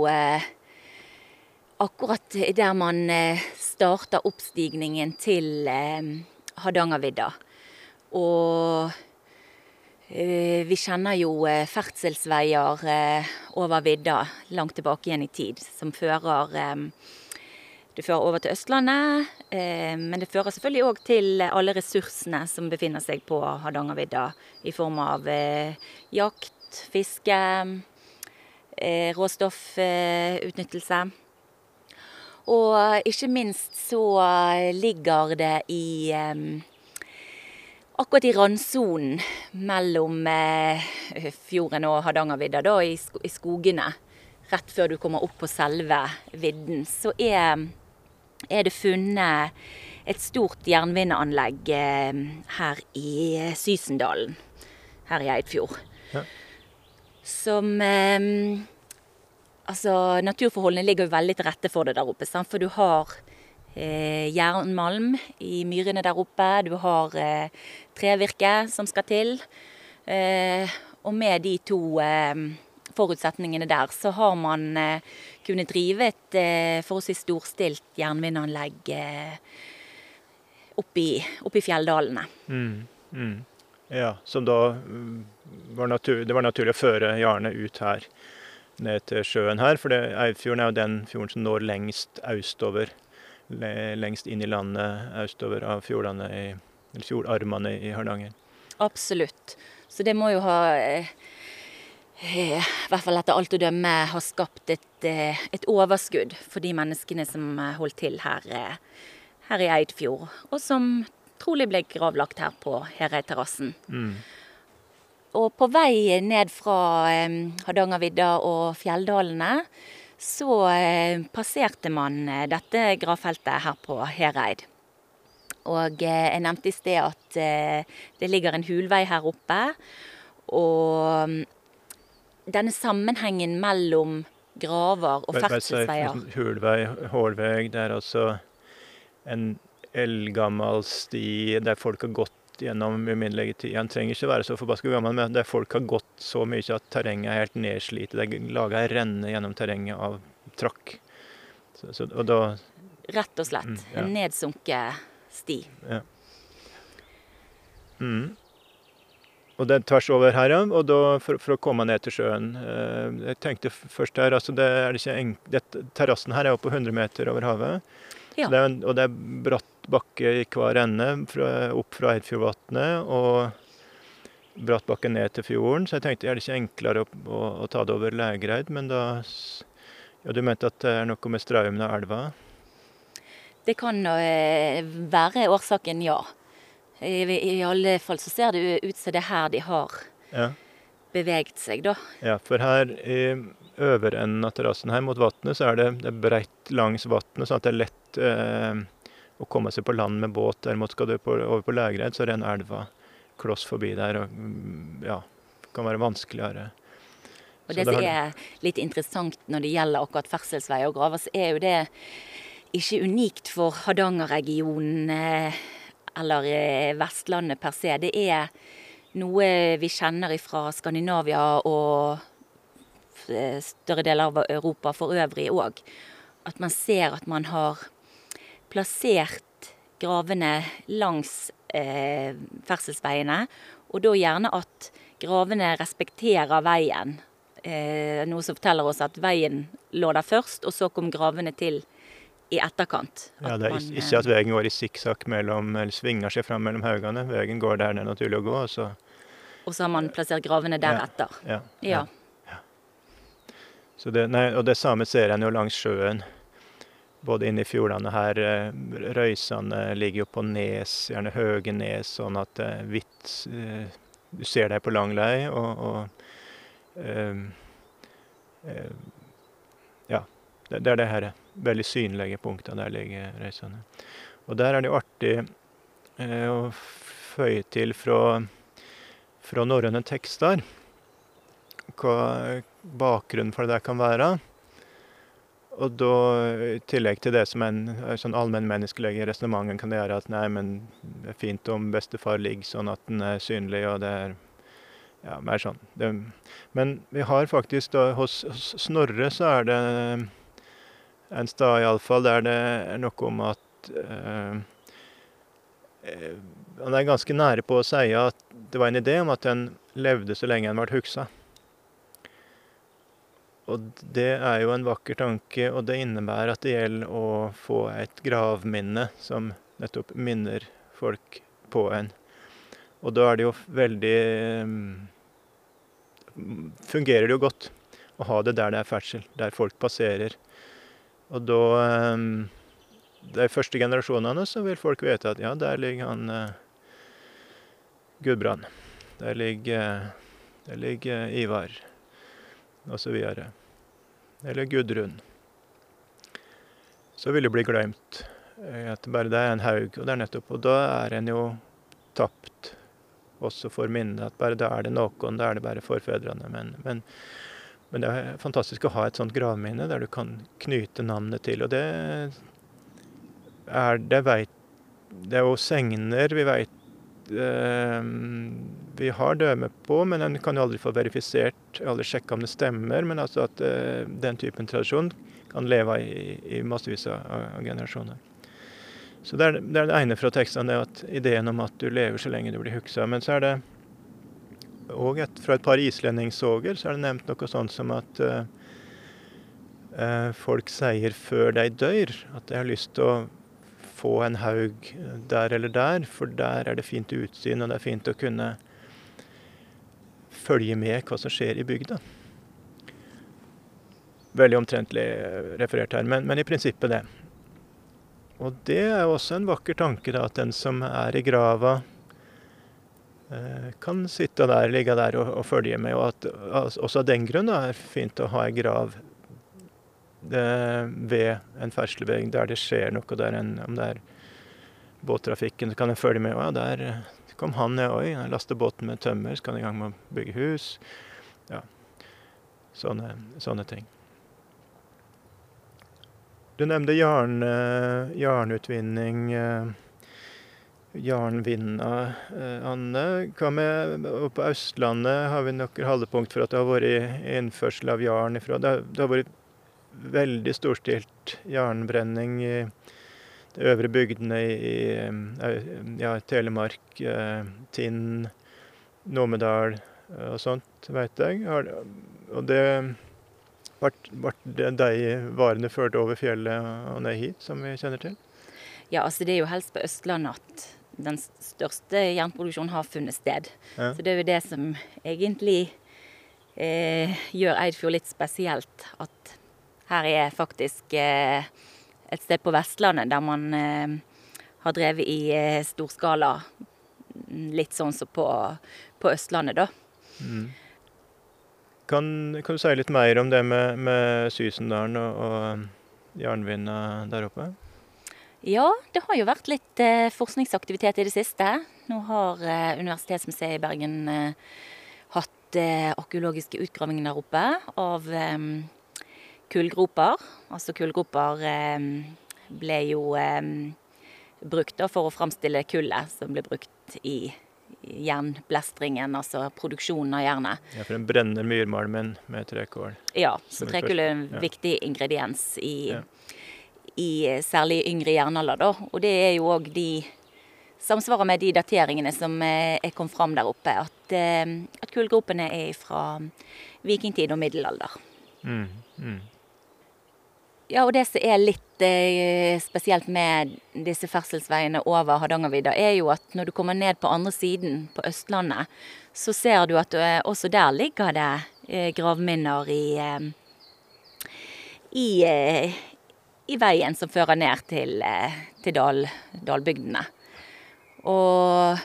B: akkurat der man starter oppstigningen til Hardangervidda. Og vi kjenner jo ferdselsveier over vidda langt tilbake igjen i tid, som det fører over til Østlandet, men det fører selvfølgelig også til alle ressursene som befinner seg på Hardangervidda, i form av jakt, fiske, råstoffutnyttelse. Og ikke minst så ligger det akkurat i randsonen mellom fjorden og Hardangervidda, da, i skogene, rett før du kommer opp på selve vidden, så er det funnet et stort jernvinneanlegg her i Sysendalen, her i Eidfjord.
A: Ja.
B: Som altså, naturforholdene ligger jo veldig til rette for det der oppe, sant? For du har jernmalm i myrene der oppe, du har trevirke som skal til, og med de to forutsetningene der, så har man kunnet drive et forholdsvis storstilt jernvinneanlegg opp i fjelldalene.
A: Ja, som da det var naturlig å føre jarnet ut her, ned til sjøen her, for Eidfjorden er jo den fjorden som når lengst østover, lengst inn i landet østover av fjordene, eller fjordarmene i Hardanger.
B: Absolutt. Så det må jo ha i hvert fall etter alt å dømme har skapt et overskudd for de menneskene som holdt til her i Eidfjord, og som trolig ble gravlagt her på Hereidterrassen. Og på vei ned fra Hardangervidda og fjelldalene, så passerte man dette gravfeltet her på Hereid. Og jeg nevnte i sted at det ligger en hulvei her oppe, og denne sammenhengen mellom graver og ferdselsveier.
A: Hulvei, hålveg, det er altså en eldgammel sti der folk har gått gjennom uminnelige tid. Den trenger ikke være så forbasket gammel, men der folk har gått så mye at terrenget er helt nedslitet. Det er laget en renne gjennom terrenget av trakk. Og da...
B: Rett og slett.
A: Ja.
B: En nedsunket sti.
A: Ja. Og det er tvers over her, ja. Og da, for å komme ned til sjøen, jeg tenkte først her, altså terrassen her er jo på 100 meter over havet.
B: Ja.
A: Og det er bratt bakke i hver ende, opp fra Eidfjordvatnet, og bratt bakke ned til fjorden. Så jeg tenkte, er det ikke enklere å ta det over Lægreid? Men da... Ja, du mente at det er noe med strømmen av elva?
B: Det kan være årsaken, ja. I alle fall så ser det ut som det her de har beveget seg, da.
A: Ja, for her i øverenden av terrassen her mot vattnet, så er det breit langs vattnet, sånn at det er lett å komme seg på land med båt. Derimot skal du over på Lægreid, så renner elva kloss forbi der, og ja, det kan være vanskeligere.
B: Og det som er litt interessant når det gjelder akkurat ferdselsvei og graver, så er jo det ikke unikt for Hardangerregionen eller Vestlandet per se. Det er noe vi kjenner fra Skandinavia og større deler av Europa for øvrig også. At man ser at man har plassert gravene langs ferdselsveiene, og da gjerne at gravene respekterer veien. Noe som forteller oss at veien lå der først, og så kom gravene til i etterkant.
A: Ja, det er ikke at veien går i sikksakk eller svinger seg fram mellom haugene. Veien går der det er naturlig å gå, og så
B: har man plassert gravene deretter.
A: Ja. Så og det samme ser en jo langs sjøen. Både inne i fjordene her, røysene ligger jo på nes, gjerne høye nes, sånn at du ser deg på lang lei, ja, det er det her veldig synlige punktet, der ligger røysene. Og der er det jo artig å føye til fra norrøne tekster, hva bakgrunnen for det der kan være. Og da, i tillegg til det som en sånn allmennmenneskelige resonnementen kan det gjøre at nei, men det er fint om bestefar ligger sånn at den er synlig, og det er mer sånn. Men vi har faktisk da, hos Snorre så er det en stad i alle fall der det er noe om at han er ganske nære på å si at det var en idé om at den levde så lenge den ble huksa. Og det er jo en vakker tanke, og det innebærer at det gjelder å få et gravminne som nettopp minner folk på en. Og da er det jo fungerer det jo godt å ha det der det er ferdsel, der folk passerer. Og da, de første generasjonene, så vil folk vite at ja, der ligger han Gudbrand. Der ligger Ivar, og så videre. Eller Gudrun. Så vil det bli glemt at bare det er en haug, og det er nettopp. Og da er en jo tapt også for minnet, at bare da er det noen, da er det bare forfedrene. Men det er fantastisk å ha et sånt gravminne der du kan knyte navnet til, og det er jo segner vi vet vi har døme på, men en kan jo aldri få verifisert, aldri sjekke om det stemmer, men altså at den typen tradisjon kan leve i massevis av generasjoner. Så det er det ene fra tekstene, det at ideen om at du lever så lenge du blir huksa. Men så er det og fra et par islendingssåger så er det nevnt noe sånt som at folk sier før de dør at de har lyst til å få en haug der eller der, for der er det fint utsyn, og det er fint å kunne følge med hva som skjer i bygda. Veldig omtrentlig referert her, men i prinsippet det. Og det er også en vakker tanke, da, at den som er i grava kan sitte der, ligge der og følge med, og at også av den grunn er det fint å ha en grav ved en ferdselsvei der det skjer noe, der om det er båttrafikken, så kan en følge med. Ja, der kom han, oi, han lastet båten med tømmer, skal han i gang med å bygge hus. Ja, sånne ting. Du nevnte jarnutvinning, jarnvinna, Anne. Hva med og på Østlandet har vi noen holdepunkt for at det har vært innførsel av jarn ifra? Det har vært veldig storstilt jarnbrenning i de øvre bygdene i Telemark, Tinn, Numedal og sånt, vet jeg. Og det ble de varene ført over fjellet og ned hit, som vi kjenner til?
B: Ja, altså det er jo helst på Østlandet at den største jernproduksjonen har funnet sted.
A: Ja.
B: Så det er jo det som egentlig gjør Eidfjord litt spesielt, at her er faktisk et sted på Vestlandet der man har drevet i storskala, litt sånn som på Østlandet da.
A: Kan du si litt mer om det med Sysendalen og jarnvinna der oppe?
B: Ja, det har jo vært litt forskningsaktivitet i det siste. Nå har Universitetsmuseet i Bergen hatt arkeologiske utgravinger der oppe av kullgroper. Altså kullgroper ble jo brukt da, for å framstille kullet som ble brukt i jernblæstringen, altså produksjonen av jernet.
A: Ja, for den brenner myrmalmen med trekål.
B: Ja, så trekull er en viktig ingrediens i særlig yngre jernalder da. Og det er jo også samsvarer med de dateringene som er kommet fram der oppe, at kullgropene er fra vikingtid og middelalder. Ja, og det som er litt spesielt med disse ferselsveiene over Hardangervidda, er jo at når du kommer ned på andre siden, på Østlandet, så ser du at også der ligger det gravminner i veien som fører ned til dalbygdene. Og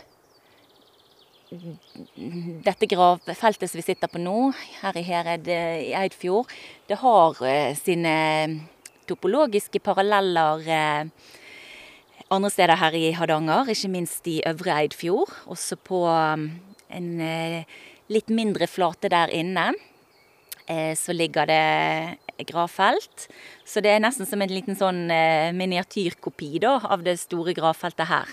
B: dette gravfeltet som vi sitter på nå, her i Hered i Eidfjord, det har sine topologiske paralleller andre steder her i Hardanger, ikke minst i Øvre Eidfjord, også på en litt mindre flate der inne, så ligger det gravfelt. Så det er nesten som en liten sånn miniatyrkopi da, av det store gravfeltet her.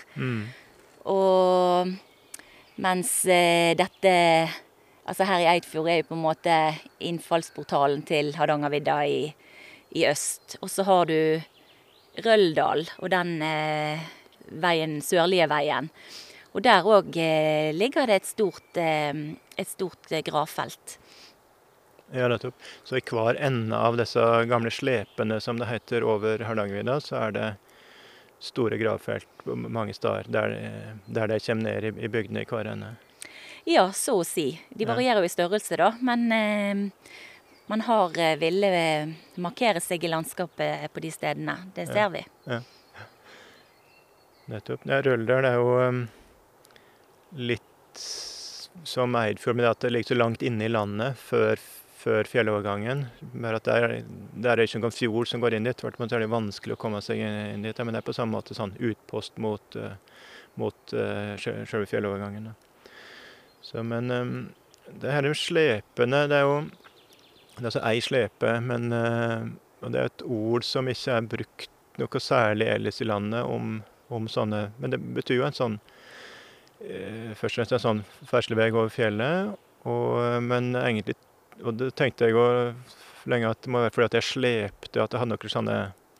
B: Og mens dette, altså her i Eidfjord er jo på en måte innfallsportalen til Hardangervidda i øst. Og så har du Røldal og den veien, sørlige veien. Og der også ligger det et stort gravfelt.
A: Ja, nettopp. Så i hver ende av disse gamle slepene, som det heter, over Hardangervidda, så er det store gravfelt på mange steder, der det kommer ned i bygdene i hver ende. Ja,
B: så å si. De varierer jo i størrelse da, men man har ville markere seg i landskapet på de stedene. Det ser vi.
A: Ja. Nettopp. Ja, Røldal er jo litt som Eidfjord, men at det ligger så langt inne i landet før fjellovergangen. Bare at det er ikke noen fjord som går inn dit, tvert imot er det vanskelig å komme seg inn dit. Men det er på samme måte sånn utpost mot selve fjellovergangen. Så, men det her med slepene, det er altså ei slepe, men og det er et ord som ikke er brukt noe særlig ellers i landet om sånne, men det betyr jo en sånn først og fremst en sånn ferdselsvei over fjellet, men egentlig, og det tenkte jeg jo lenge at det må være fordi at jeg slepte, at det hadde noen sånne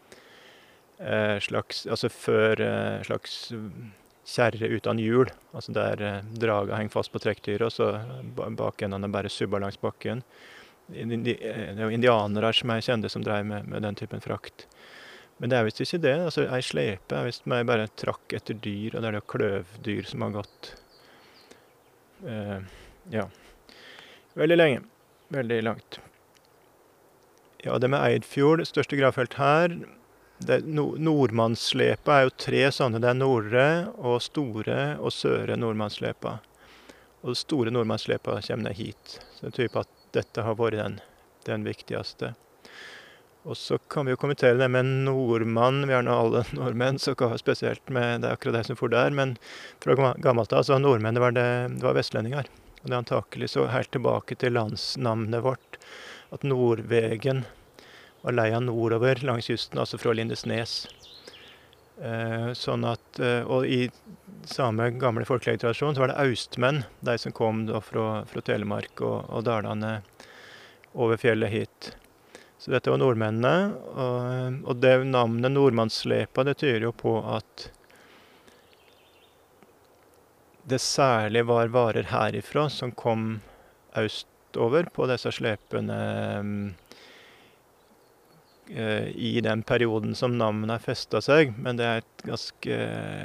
A: slags kjerre uten hjul, altså der draget henger fast på trekkdyret, og så bakendene bare subber langs bakken. Det er jo indianere som jeg kjente som drev med den typen frakt. Men det er visst ikke det. Altså, ei slepe er visst meg bare trakk etter dyr, og det er det kløvdyr som har gått veldig lenge. Veldig langt. Ja, det med Eidfjord, det største gravfelt her, Nordmannsslepa er jo 3 sånne. Det er Nordre og Store og Søre Nordmannsslepa. Og det store Nordmannsslepa kommer ned hit. Så det tyder på at dette har vært den viktigste. Og så kan vi jo kommentere det med nordmann. Vi har nå alle nordmenn, så hva spesielt med det er akkurat det som for der. Men fra gammelt av så var nordmenn, det var vestlendinger. Og det er antakelig så helt tilbake til landsnavnet vårt, at Nordvegen var leia nordover langs kysten, altså fra Lindesnes. Sånn at, og i samme gamle folkelegetradisjon så var det austmenn, de som kom da fra Telemark og Dalane over fjellet hit. Så dette var nordmennene, og det navnet Nordmannsslepa, det tyder jo på at det særlig var varer herifra som kom østover på disse slepene i den perioden som navnet festet seg, men det er et ganske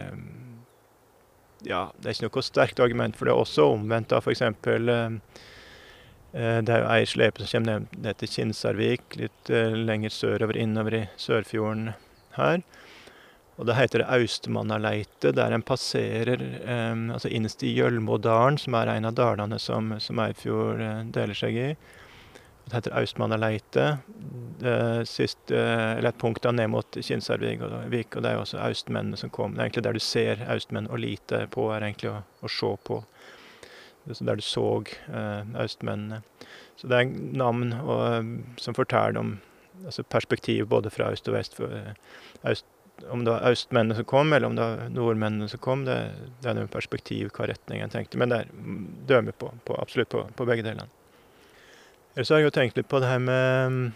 A: ja, det er ikke noe sterkt argument for det. Også omvendt da, for eksempel det er jo ei slepe som kommer ned til Kinsarvik, litt lenger sørover, innover i Sørfjorden her. Og da heter det Austmannaleite, der en passerer altså innerst i Jølmodalen, som er en av dalene som Eidfjord deler seg i. Det heter Austmannaleite, eller et punkt da ned mot Kinsarvik, og det er jo også austmennene som kom. Det er egentlig der du ser austmenn, og lite på er egentlig å se på. Det er der du så austmennene. Så det er navn som forteller om altså perspektiv både fra øst og vest. Om det var austmennene som kom, eller om det var nordmennene som kom, det er noe perspektiv hva retning jeg tenkte. Men det er døme på absolutt på begge delene. Ellers har jeg jo tenkt litt på det her med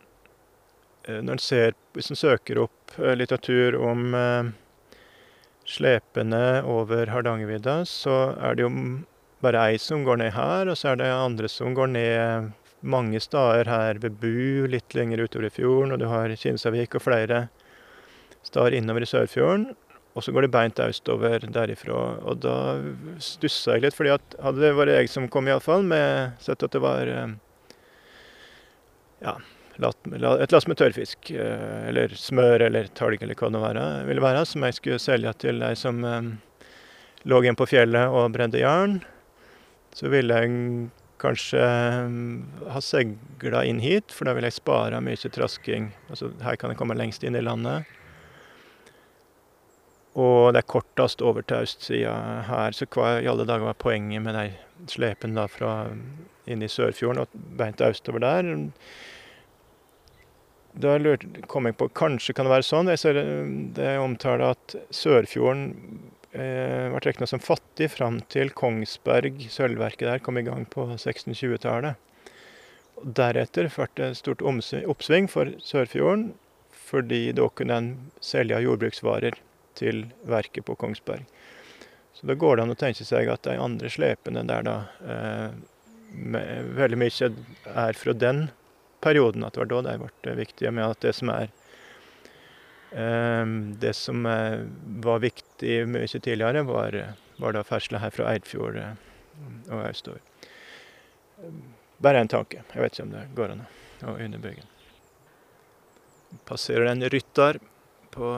A: hvis en søker opp litteratur om slepene over Hardangervidda, så er det jo bare ei som går ned her, og så er det andre som går ned mange steder her ved Bu, litt lenger utover i fjorden, og du har Kinsarvik og flere steder innover i Sørfjorden, og så går det beint østover derifra. Og da stusset jeg litt, fordi at hadde det vært jeg som kom i alle fall, med sett at det var ja, et lass med tørrfisk, eller smør, eller talg, eller hva det ville være, som jeg skulle selge til de som lå igjen på fjellet og brente jern, så ville jeg kanskje ha seglet inn hit, for da ville jeg spare mye trasking. Altså, her kan jeg komme lengst inn i landet. Og det er kortest over til østsiden her, så hva i alle dager var poenget med de slepene da fra inn i Sørfjorden og beint østover der? Da kom jeg på, kanskje kan det være sånn, jeg ser det omtaler at Sørfjorden var regnet som fattig fram til Kongsberg, sølvverket der, kom i gang på 1620-tallet. Deretter ble det stort oppsving for Sørfjorden, fordi da kunne en selge jordbruksvarer til verket på Kongsberg. Så da går det an å tenke seg at de andre slepene der da, veldig mye er fra den perioden, at det var da de ble viktige, med at det som var viktig mye tidligere, var da fersla her fra Eidfjord og østover. Bare en tanke. Jeg vet ikke om det går an å underbygge. Passerer en rytter på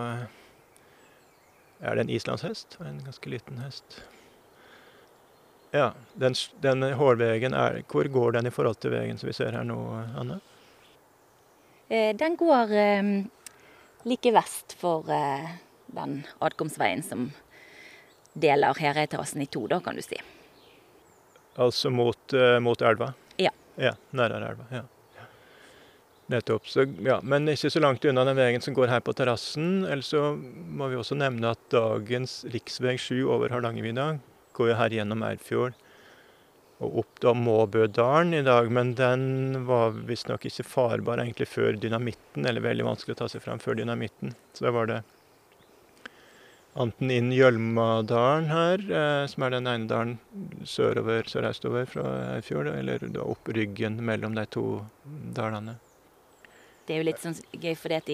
A: er det en islandshest? En ganske liten hest. Ja, den hårvegen, hvor går den i forhold til vegen som vi ser her nå, Anne?
B: Den går like vest for den adkomstveien som deler Herøyterrassen i to, da kan du si.
A: Altså mot elva?
B: Ja.
A: Ja, nærere elva, ja. Nettopp. Så, ja, men ikke så langt unna den veien som går her på terrassen. Eller så må vi også nevne at dagens riksveg 7 over Hardangervidda går jo her gjennom Eidfjord og opp da Måbødalen i dag, men den var visstnok ikke farbar egentlig før dynamitten, eller veldig vanskelig å ta seg fram før dynamitten. Så da var det enten inn Jølmadalen her, som er den ene dalen sørøstover fra Eidfjord, eller da opp ryggen mellom de to dalene.
B: Det er jo litt sånn gøy, fordi at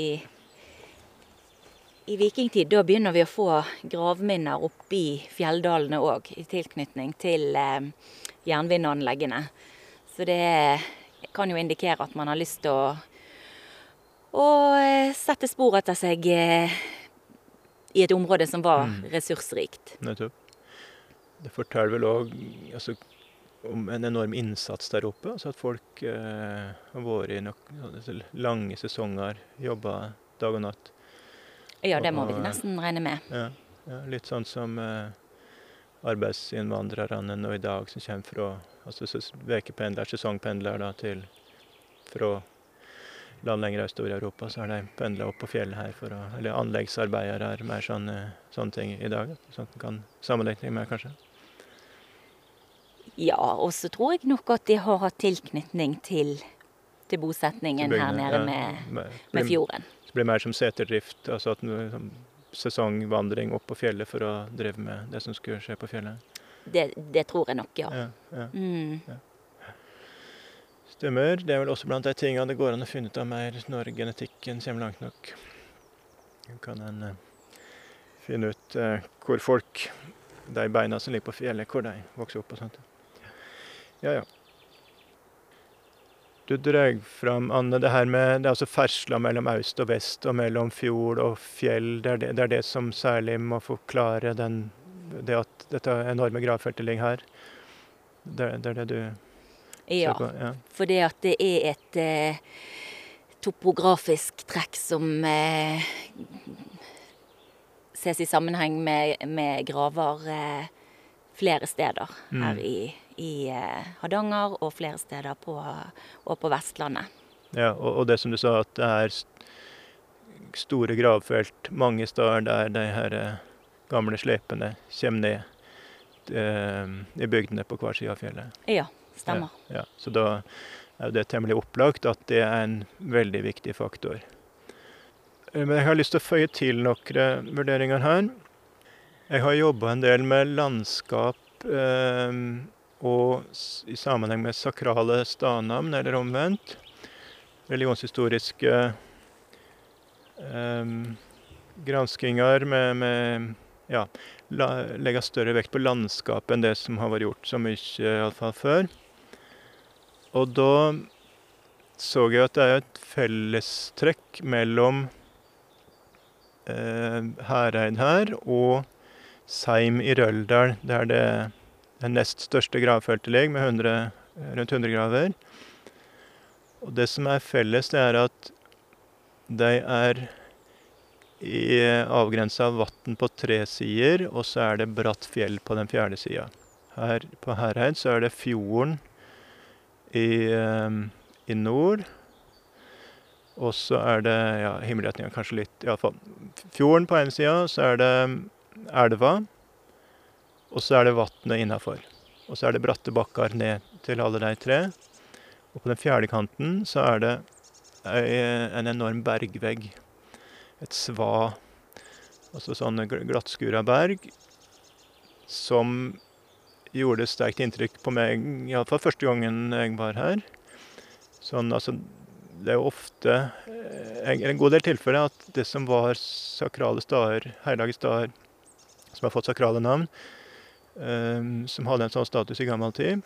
B: i vikingtid da begynner vi å få gravminner opp i fjelldalene også, i tilknytning til jernvindanleggene. Så det kan jo indikere at man har lyst til å sette spor etter seg i et område som var ressursrikt.
A: Nettopp. Det forteller vel også om en enorm innsats der oppe, altså at folk har vært i lange sesonger, jobbet dag og natt.
B: Ja, det må vi nesten regne med.
A: Ja, litt sånn som arbeidsinnvandrerne nå i dag som kommer fra, altså vekependler, sesongpendler da, fra land lenger østover i Europa, så har de pendlet opp på fjellet her eller anleggsarbeidere er mer sånne ting i dag, sånn at man kan sammenligne med kanskje.
B: Ja, og så tror jeg nok at de har hatt tilknytning til bosetningen
A: Til
B: her
A: bygdene,
B: nede
A: ja.
B: med fjorden.
A: Så blir det mer som seterdrift, altså at sånn sesongvandring opp på fjellet for å drive med det som skulle skje på fjellet.
B: Det tror jeg nok, ja.
A: Ja.
B: Mm.
A: Stemmer. Det er vel også blant de tingene det går an å finne ut av mer når genetikken kommer langt nok. Så kan en finne ut hvor folk, de beina som ligger på fjellet, hvor de vokser opp og sånt. Ja. Du drar fram, Anne, det her med det er altså fersler mellom øst og vest og mellom fjord og fjell. Det er det som særlig må forklare det at dette enorme gravfeltet ligger her. Det er det du
B: Ja,
A: ser på? Ja.
B: for det at det er et topografisk trekk som ses i sammenheng med graver flere steder her i Hardanger og flere steder på Vestlandet.
A: Ja, og det som du sa, at det er store gravfelt mange steder der de her gamle slepene kommer ned i bygdene på hver side av fjellet.
B: Ja, stemmer.
A: Ja, så da er det temmelig opplagt at det er en veldig viktig faktor. Men jeg har lyst til å føye til noen vurderinger her. Jeg har jobbet en del med landskap og i sammenheng med sakrale stadnavn, eller omvendt. Religionshistoriske granskinger med legger større vekt på landskapet enn det som har vært gjort så mye, i alle fall før. Og da så jeg at det er et fellestrekk mellom Hereid her og Seim i Røldal, der det nest største gravfeltet ligger, med rundt 100 graver. Og det som er felles, det er at de er avgrenset av vann på 3 sider, og så er det bratt fjell på den 4. sida. Her på Hereid så er det fjorden i nord, og så er det himmelretningen kanskje litt, i alle fall fjorden på ene sida, så er det elva, og så er det vannet innenfor. Og så er det bratte bakker ned til alle de 3. Og på den 4. kanten så er det en enorm bergvegg. Et sva, altså sånne glattskuret berg, som gjorde sterkt inntrykk på meg, i alle fall første gangen jeg var her. Sånn, altså, det er jo ofte, en god del tilfeller, at det som var sakrale steder, hellige steder, som har fått sakrale navn, som hadde en sånn status i gammel tid,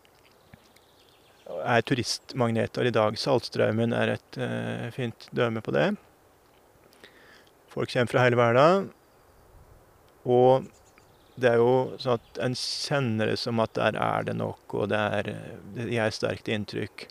A: er turistmagneter i dag. Saltstraumen er et fint døme på det. Folk kommer fra hele verden, og det er jo sånn at en kjenner det som at der er det nok, og det gjør sterkt inntrykk.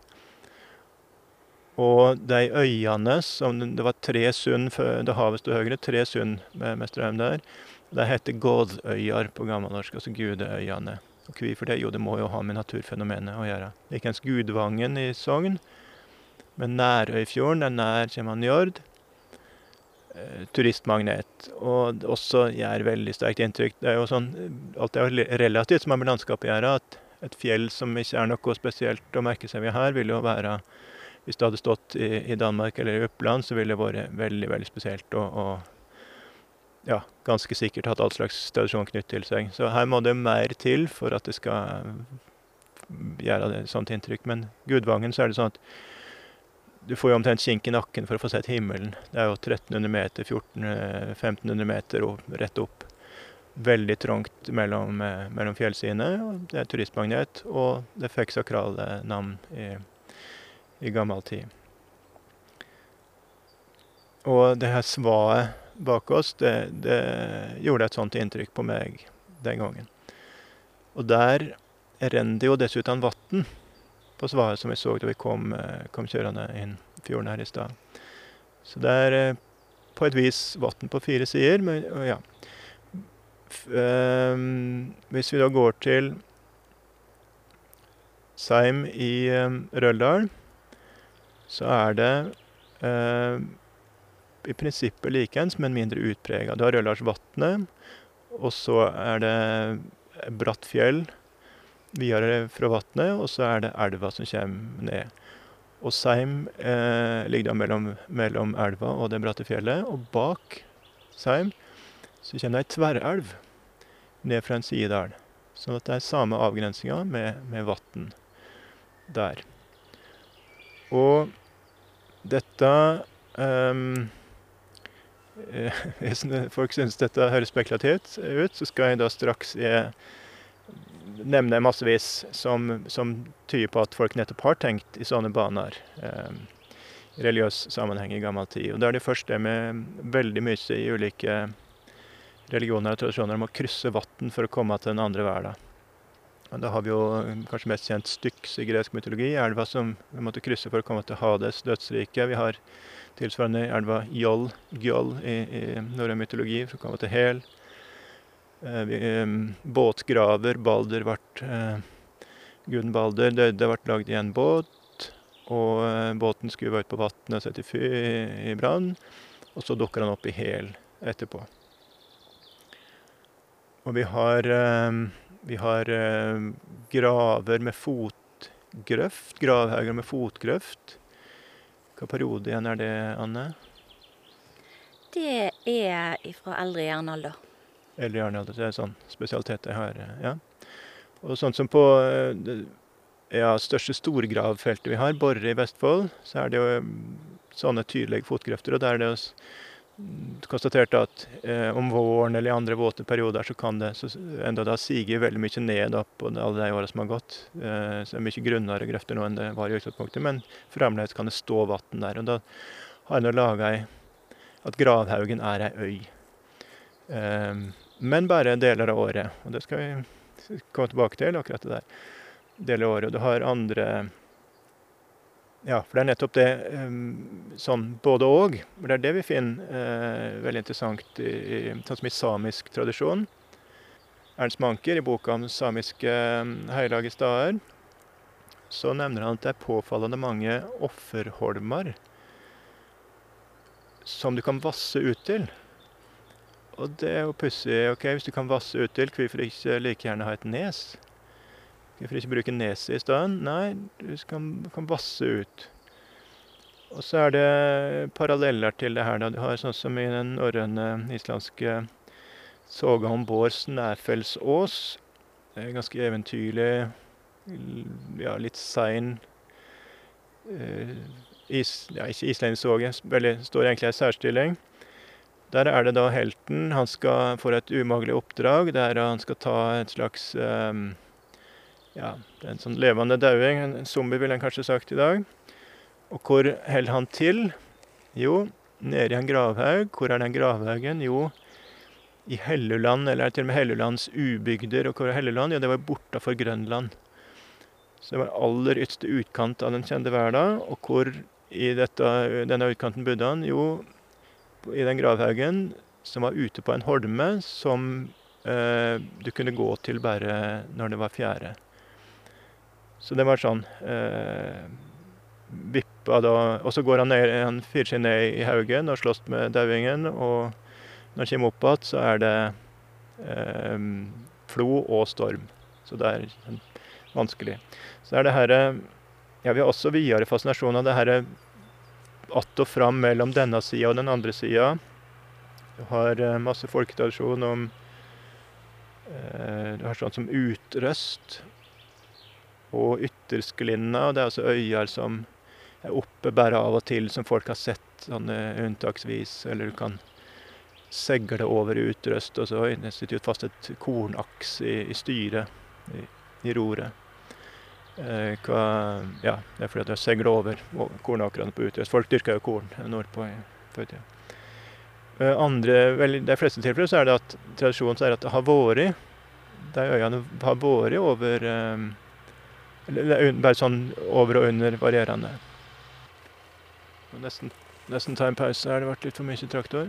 A: Og de øyene, som det var 3 sund da havet stod høyre, 3 sund med strøm der, de heter Godøyar på gammelnorsk, altså Gudeøyene. Og hvorfor det? Jo, det må jo ha med naturfenomenet å gjøre. Likens Gudvangen i Sogn, med Nærøyfjorden, der nær kommer Njord, turistmagnet, og også gjør veldig sterkt inntrykk. Det er jo sånn, alt er jo relativt som har med landskapet å gjøre, at et fjell som ikke er noe spesielt å merke seg ved her, vil jo være, hvis det hadde stått i Danmark eller i Uppland, så ville det vært veldig, veldig spesielt, og ganske sikkert hatt all slags tradisjon knytt til seg. Så her må det mer til for at det skal gjøre det sånt inntrykk. Men Gudvangen, så er det sånn at du får jo omtrent kink i nakken for å få sett himmelen. Det er jo 1300 meter, 1500 meter og rett opp. Veldig trångt mellom fjellsidene, og det er turistmagnet, og det fikk sakrale navn i gammel tid. Og det her svaet bak oss, det gjorde et sånt inntrykk på meg den gangen. Og der renner det jo dessuten vann på svaet, som vi så da vi kom kjørende inn fjorden her i stad. Så det er på et vis vann på 4 sider, men ja. Hvis vi da går til Seim i Røldal, så er det i prinsippet likens, men mindre utpreget. Du har Røldalsvatnet, og så det bratt fjell videre fra vatnet, og så det elva som kommer ned. Og Seim ligger da mellom elva og det bratte fjellet, og bak Seim så kommer det ei tverrelv ned fra en sidedal. Sånn at det samme avgrensninga med vatn der. Og dette hvis folk syns dette høres spekulativt ut, så skal jeg da straks nevne massevis som tyder på at folk nettopp har tenkt i sånne baner i religiøs sammenheng i gammel tid. Og da det først det med veldig mye i ulike religioner og tradisjoner om å krysse vatn for å komme til den andre verden. Og da har vi jo kanskje mest kjent Styx i gresk mytologi, elva som vi måtte krysse for å komme til Hades, dødsriket. Vi har tilsvarende elva Gjol i norrøn mytologi for å komme til Hel. Båtgraver, guden Balder døde, ble lagd i en båt, og båten skulle være ut på vatnet og sette fyr i brann, og så dukker han opp i Hel etterpå. Og vi har graver med fotgrøft, gravhauger med fotgrøft. Hva periode igjen det, Anne?
B: Det fra eldre jernalder.
A: Eldre jernalder, det sånn spesialitet jeg har, ja. Og sånn som på største storgravfeltet vi har, Borre i Vestfold, så det jo sånne tydelige fotgrøfter, og der det konstatert at om våren eller i andre våte perioder så kan det enda da sige veldig mye ned på alle de årene som har gått. Så det mye grunnere grøfter nå enn det var i utgangspunktet, men fremdeles kan det stå vatten der. Og da har jeg nå laget at gravhaugen ei øy. Men bare deler av året, og det skal vi komme tilbake til, akkurat det der. Deler av året, og du har andre. Ja, for det nettopp det, sånn både og. Det det vi finner veldig interessant sånn som i samisk tradisjon. Ernst Manker i boka om samiske hellige steder, så nevner han at det påfallende mange offerholmer som du kan vasse ut til. Og det jo pussig, ok, hvis du kan vasse ut til, hvorfor ikke like gjerne ha et nes? Hvorfor ikke bruke neset i stedet? Nei, du kan vasse ut. Og så det paralleller til det her da. Du har sånn som i den norrøne islandske soga om Bård Snæfellsås. Det ganske eventyrlig, ja, litt sein. Ikke islendingssoge, står egentlig i særstilling. Der det da helten, han skal få et umagelig oppdrag, der han skal ta et slags ja, det en sånn levende dauing, en zombie vil en kanskje sagt i dag. Og hvor holder han til? Jo, nede i en gravhaug. Hvor den gravhaugen? Jo, i Helluland, eller til og med Hellulands ubygder. Og hvor Helluland? Ja, det var bortafor Grønland. Så det var aller ytterste utkant av den kjente verden. Og hvor i denne utkanten bodde han? Jo, i den gravhaugen som var ute på en holme som du kunne gå til bare når det var fjære. Så det var sånn, vippa da, og så går han fyrer seg ned i haugen og slåss med dauingen, og når han kommer opp igjen, så det flo og storm. Så det sånn, vanskelig. Så det her, ja, vi har også videre fascinasjon av det her att og fram mellom denne siden og den andre siden. Du har masse folketradisjon om, du har sånn som Utrøst, og Yttersklinna, det altså øyer som oppe bare av og til, som folk har sett sånn unntaksvis, eller du kan segle over Utrøst, og så det sitter jo fast et kornaks i styret, i roret. Ja, det fordi at du har seglet over kornakerne på Utrøst. Folk dyrker jo korn nordpå i fortiden. De fleste tilfeller så det at tradisjonen så at det har vært, de øyene har vært over eller bare sånn over og under varierende. Nesten ta en pause, det vært litt for mye traktor.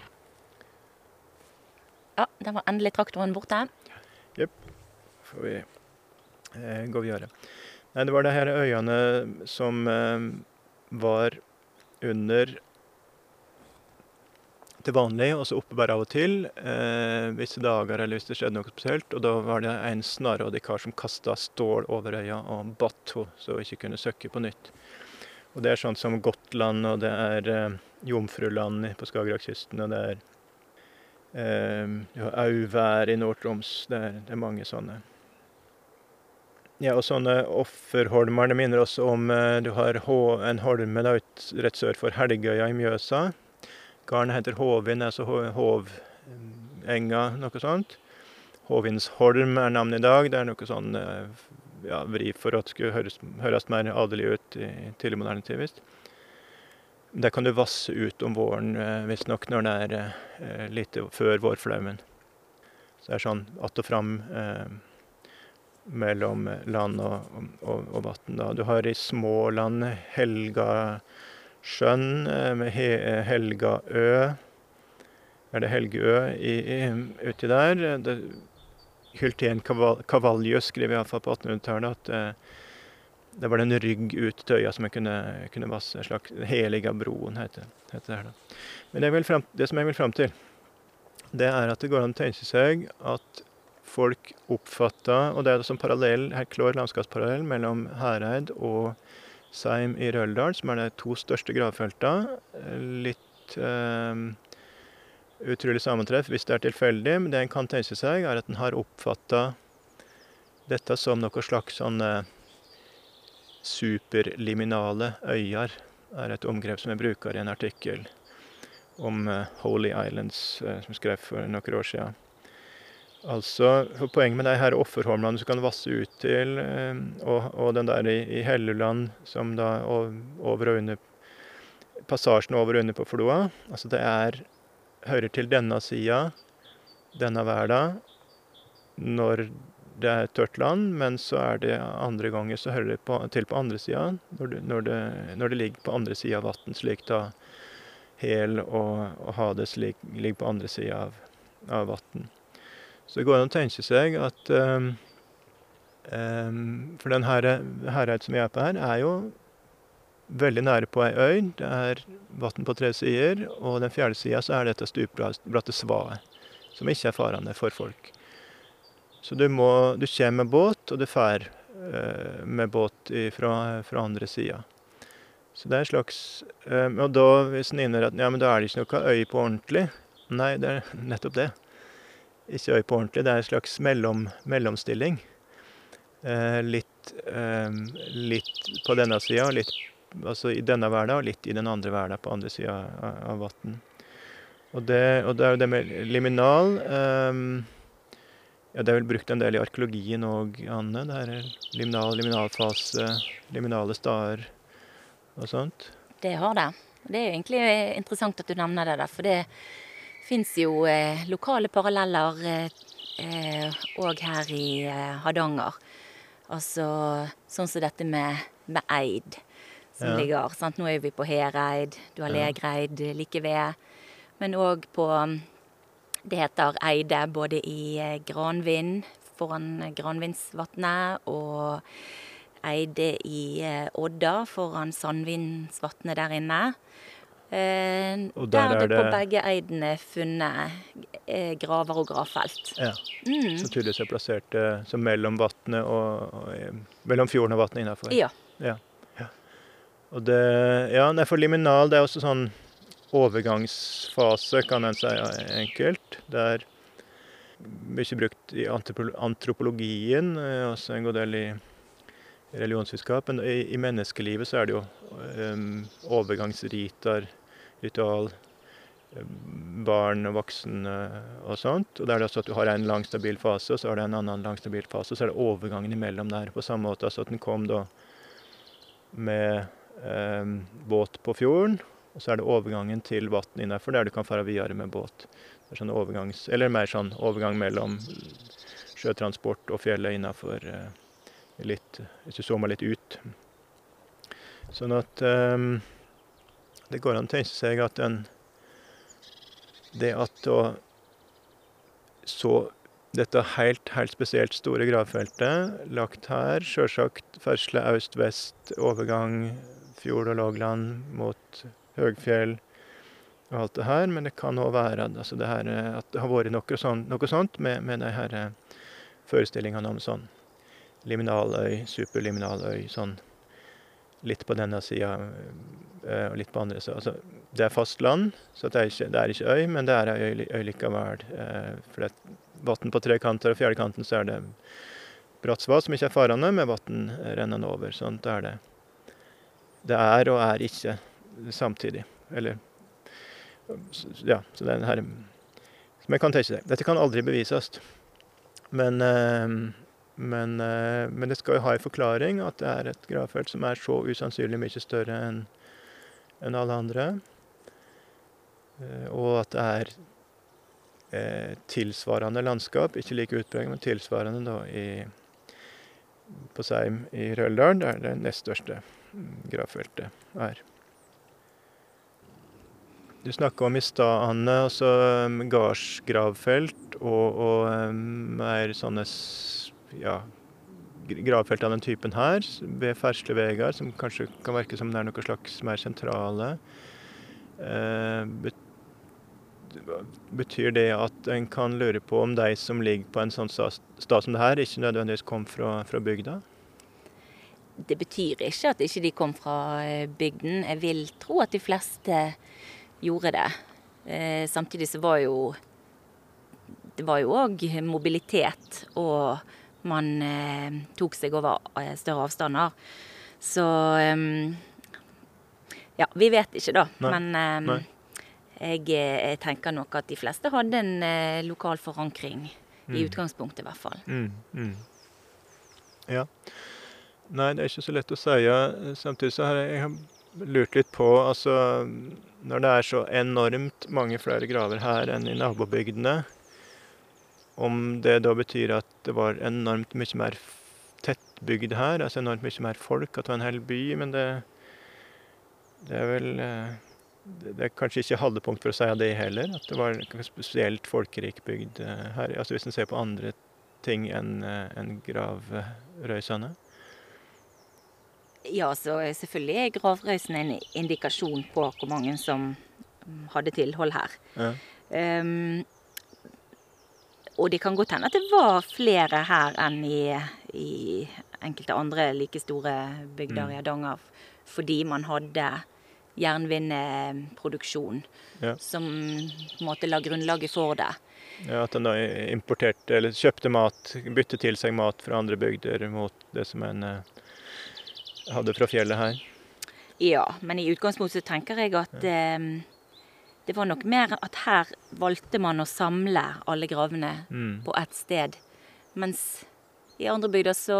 B: Ja, den var endelig traktoren borte.
A: Jepp, får vi gå videre. Nei, det var det her øyene som var under til vanlig, og så oppe bare av og til, visse dager eller hvis det skjedde noe spesielt. Og da var det en snarrådig kar som kastet stål over øya og batt henne, så hun ikke kunne søkke på nytt. Og det er sånt som Gotland, og det er Jomfruland på Skagerrakkysten, og det er du har Auvær i Nord-Troms, det er mange sånne. Ja, og sånne offerholmer, det minner også om du har en holme da, rett sør for Helgøya i Mjøsa. Garnet heter Hovin, altså Hovenga, noe sånt. Hovinsholm er navnet i dag. Det er noe sånn vri for at det skulle høres mer adelig ut i tidlig moderne tid, visst. Der kan du vasse ut om våren, visstnok, når det er litt før vårflauen. Så det er sånn att og fram mellom land og vatten, da. Du har i Småland Helgasjøen med Helgaø. Er det Helgeø uti der? Hylten Cavallius skriver i hvert fall på 1800-tallet at det var en rygg ut til øya som jeg kunne vasse. En slags heliga broen heter det her, da. Men det som jeg vil frem til, det er at det går an å tenke seg at folk oppfatter, og det er som parallell, helt klar landskapsparallell mellom Hereid og Seim i Røldal, som er de to største gravfeltene. Litt utrolig sammentreff hvis det er tilfeldig, men det en kan tenke seg er at en har oppfattet dette som noe slags sånne superliminale øyer, er et omgrep som jeg bruker i en artikkel om Holy Islands, som jeg skrev for noen år siden. Altså, for poenget med de her offerholmene som kan vasse ut til, og den der i Helluland, som da over og under, passasjen over og under på floa, altså det hører til denne sida, denne verden, når det er tørt land, men så er det andre ganger så hører det til på andre sida, når det ligger på andre sida av vatten, slik da Hel og Hades ligger på andre sida av vatten. Så det går an å tenke seg at for den Hereid som vi er på her, er jo veldig nære på ei øy. Det er vatten på 3 sider, og den 4. sida så er dette stupbratte svaet, som ikke er farende for folk. Så du kommer med båt, og du fer med båt fra andre sida. Så det er en slags og da, hvis en inner at ja, men da er det ikke noe øy på ordentlig. Nei, det er nettopp det. Ikke øy på ordentlig, det er en slags mellomstilling. Litt på denne sida, altså i denne verden, og litt i den andre verden på andre sida av vatten. Og det er jo det med liminal. Ja, det er vel brukt en del i arkeologien og, Anne. Det er liminalfase, liminale steder og sånt.
B: Det har det. Det er jo egentlig interessant at du nevner det der, for det finnes jo lokale paralleller og her i Hardanger. Altså sånn som dette med Eid som ligger, sant? Nå er vi på Hereid, du har Legreid like ved, men også på, det heter Eide, både i Granvin, foran Granvinsvatnet, og Eide i Odda, foran Sandvinsvatnet der inne.
A: Og
B: der det på begge eidene funnet graver og gravfelt.
A: Ja, så tydeligvis er plassert som mellom vattnet mellom fjorden og vattnet innenfor.
B: Ja.
A: Ja. Og det for liminal, det er også sånn overgangsfase, kan en si enkelt. Det er mye brukt i antropologien, også en god del i religionsvitenskap, men i menneskelivet så er det jo overgangsriter, ritual, barn og voksen og sånt. Og det er det også at du har en lang stabil fase, og så har du en annen lang stabil fase, og så er det overgangen imellom der, på samme måte. Altså at den kom da med båt på fjorden, og så er det overgangen til vatten innenfor, der du kan fare videre med båt. Det er sånn eller mer sånn overgang mellom sjøtransport og fjellet innenfor litt, hvis du zoomer litt ut. Sånn at det går an å tenke seg at det at å så dette helt spesielt store gravfeltet lagt her, selvsagt fersle øst-vest, overgang fjord og lågland mot høgfjell og alt det her, men det kan også være altså det her, at det har vært noe sånt med de her forestillingene om sånn liminaløy, superliminaløy, sånn litt på denne siden og litt på andre siden. Altså, det er fastland, så det er ikke øy, men det er ei øy likevel. For det er vann på tre kanter, og fjerde kanten så er det Bratsva, som ikke er farende, med vann rennende over. Sånn, det er det. Det er og er ikke samtidig. Eller, ja, så det er den her som jeg kan tenke det. Dette kan aldri bevises. Men det skal jo ha en forklaring at det er et gravfelt som er så usannsynlig mye større enn alle andre. Og at det er tilsvarende landskap, ikke like utbredt, men tilsvarende da på Seim i Røldal, der det nest største gravfeltet er. Du snakket om i stad, Anne, altså gardsgravfelt og mer sånne gravfelt av den typen her, ved fersle veier, som kanskje kan virke som det er noe slags mer sentrale. Betyr det at en kan lure på om de som ligger på en sånn stad som det her, ikke nødvendigvis kom fra bygda?
B: Det betyr ikke at ikke de kom fra bygden. Jeg vil tro at de fleste gjorde det. Samtidig så var det var jo også mobilitet, og man tok seg over større avstander. Så ja, vi vet ikke da.
A: Nei.
B: Men
A: Nei.
B: jeg tenker nok at de fleste hadde en lokal forankring, i utgangspunktet i hvert fall.
A: Ja. Nei, det er ikke så lett å si. Samtidig så har jeg lurt litt på, altså, når det er så enormt mange flere graver her enn i nabobygdene, om det da betyr at det var enormt mye mer tettbygd her, altså enormt mye mer folk, at det var en hel by, men det er vel det er kanskje ikke holdepunkt for å si det heller, at det var en spesielt folkerik bygd her, altså hvis en ser på andre ting enn gravrøysene.
B: Ja, så selvfølgelig er gravrøysen en indikasjon på hvor mange som hadde tilhold her.
A: Ja.
B: Og det kan godt hende at det var flere her enn i enkelte andre like store bygder i Hardanger, fordi man hadde jernvinneproduksjon som på en måte la grunnlaget for det.
A: Ja, at en da importerte, eller kjøpte mat, bytte til seg mat fra andre bygder mot det som en hadde fra fjellet her.
B: Ja, men i utgangspunktet så tenker jeg at det var nok mer at her valgte man å samle alle gravene på ett sted, mens i andre bygder så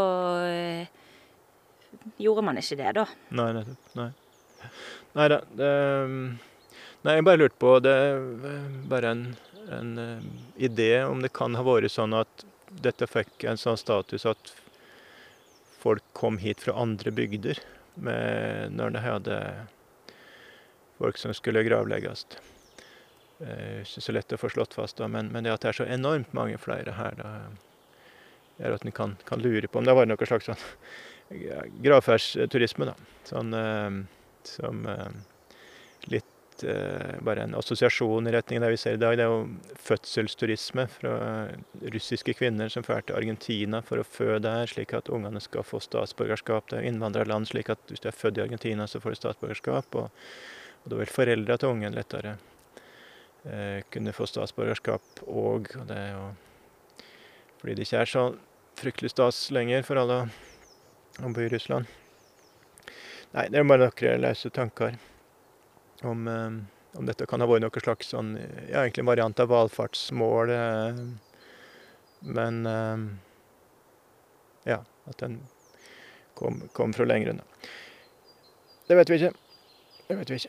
B: gjorde man ikke det da.
A: Nei, nettopp. Nei da, nei, jeg bare lurte på, det er bare en idé om det kan ha vært sånn at dette fikk en sånn status at folk kom hit fra andre bygder når de hadde folk som skulle gravlegges. Ikke så lett å få slått fast, da, men det at det er så enormt mange flere her, da gjør at en kan lure på om det var noe slags sånn gravferdsturisme, da. Sånn som litt bare en assosiasjon i retning av det vi ser i dag. Det er jo fødselsturisme fra russiske kvinner som drar til Argentina for å føde der, slik at ungene skal få statsborgerskap. Det er innvandrerland, slik at hvis du er født i Argentina, så får du statsborgerskap. Og da vil foreldre til ungen lettere kunne få statsborgerskap og det er jo fordi det ikke er så fryktelig stas lenger for alle å bo i Russland. Nei, det er bare noen løse tanker om dette kan ha vært noe slags sånn, ja, egentlig en variant av valfartsmål, men ja, at den kom fra lenger unna. Det vet vi ikke.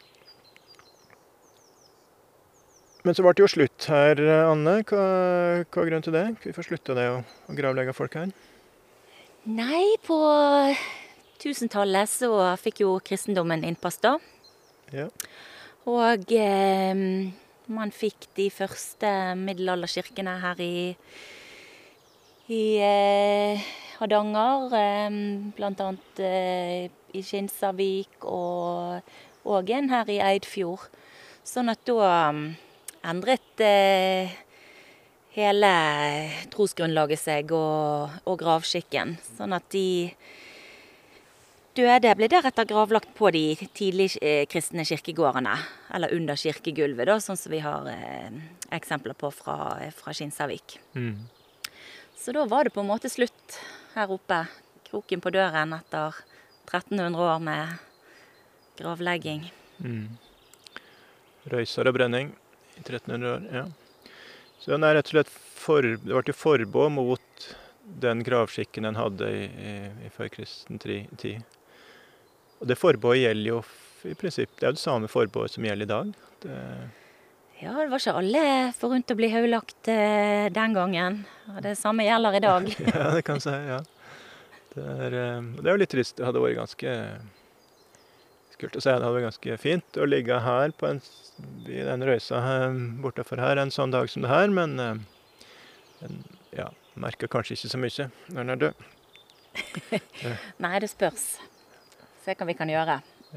A: Men så ble det jo slutt her, Anne. Hva er grunnen til det? Hvorfor sluttet det å gravlegge folk her?
B: Nei, på 1000-tallet så fikk jo kristendommen innpass da.
A: Ja.
B: Og man fikk de første middelalderkirkene her i Hardanger, blant annet i Kinsarvik og og en her i Eidfjord. Sånn at da endret hele trosgrunnlaget seg og gravskikken. Sånn at de døde ble deretter gravlagt på de tidlig kristne kirkegårdene, eller under kirkegulvet, da, sånn som vi har eksempler på fra Skinsarvik. Så da var det på en måte slutt her oppe, kroken på døren etter 1300 år med gravlegging.
A: Røysar og brenning i 1300 år, ja. Så den rett og slett det var til forbå mot den gravskikken den hadde i førkristen tid. Og det forbået gjelder jo i prinsipp, det er jo det samme forbået som gjelder i dag.
B: Ja, det var ikke alle forunt å bli haulagt den gangen. Og det samme gjelder i dag.
A: Ja, det kan jeg si, ja. Det er jo litt trist. Det hadde vært ganske kult å si, det hadde vært ganske fint å ligge her i den røysa bortenfor her en sånn dag som det her, men ja, merker kanskje ikke så mye når den er død.
B: Nei, det spørs. Se hva vi kan gjøre.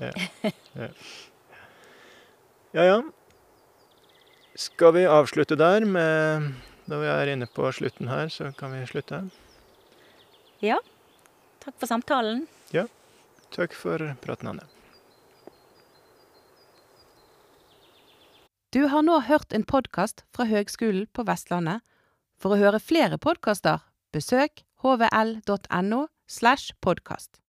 A: Ja. Skal vi avslutte der når vi er inne på slutten her, så kan vi slutte.
B: Ja. Takk for samtalen.
A: Ja, takk for praten, Anne.
C: Du har nå hørt en podcast fra Høgskolen på Vestlandet. For å høre flere podcaster, besøk hvl.no/podcast.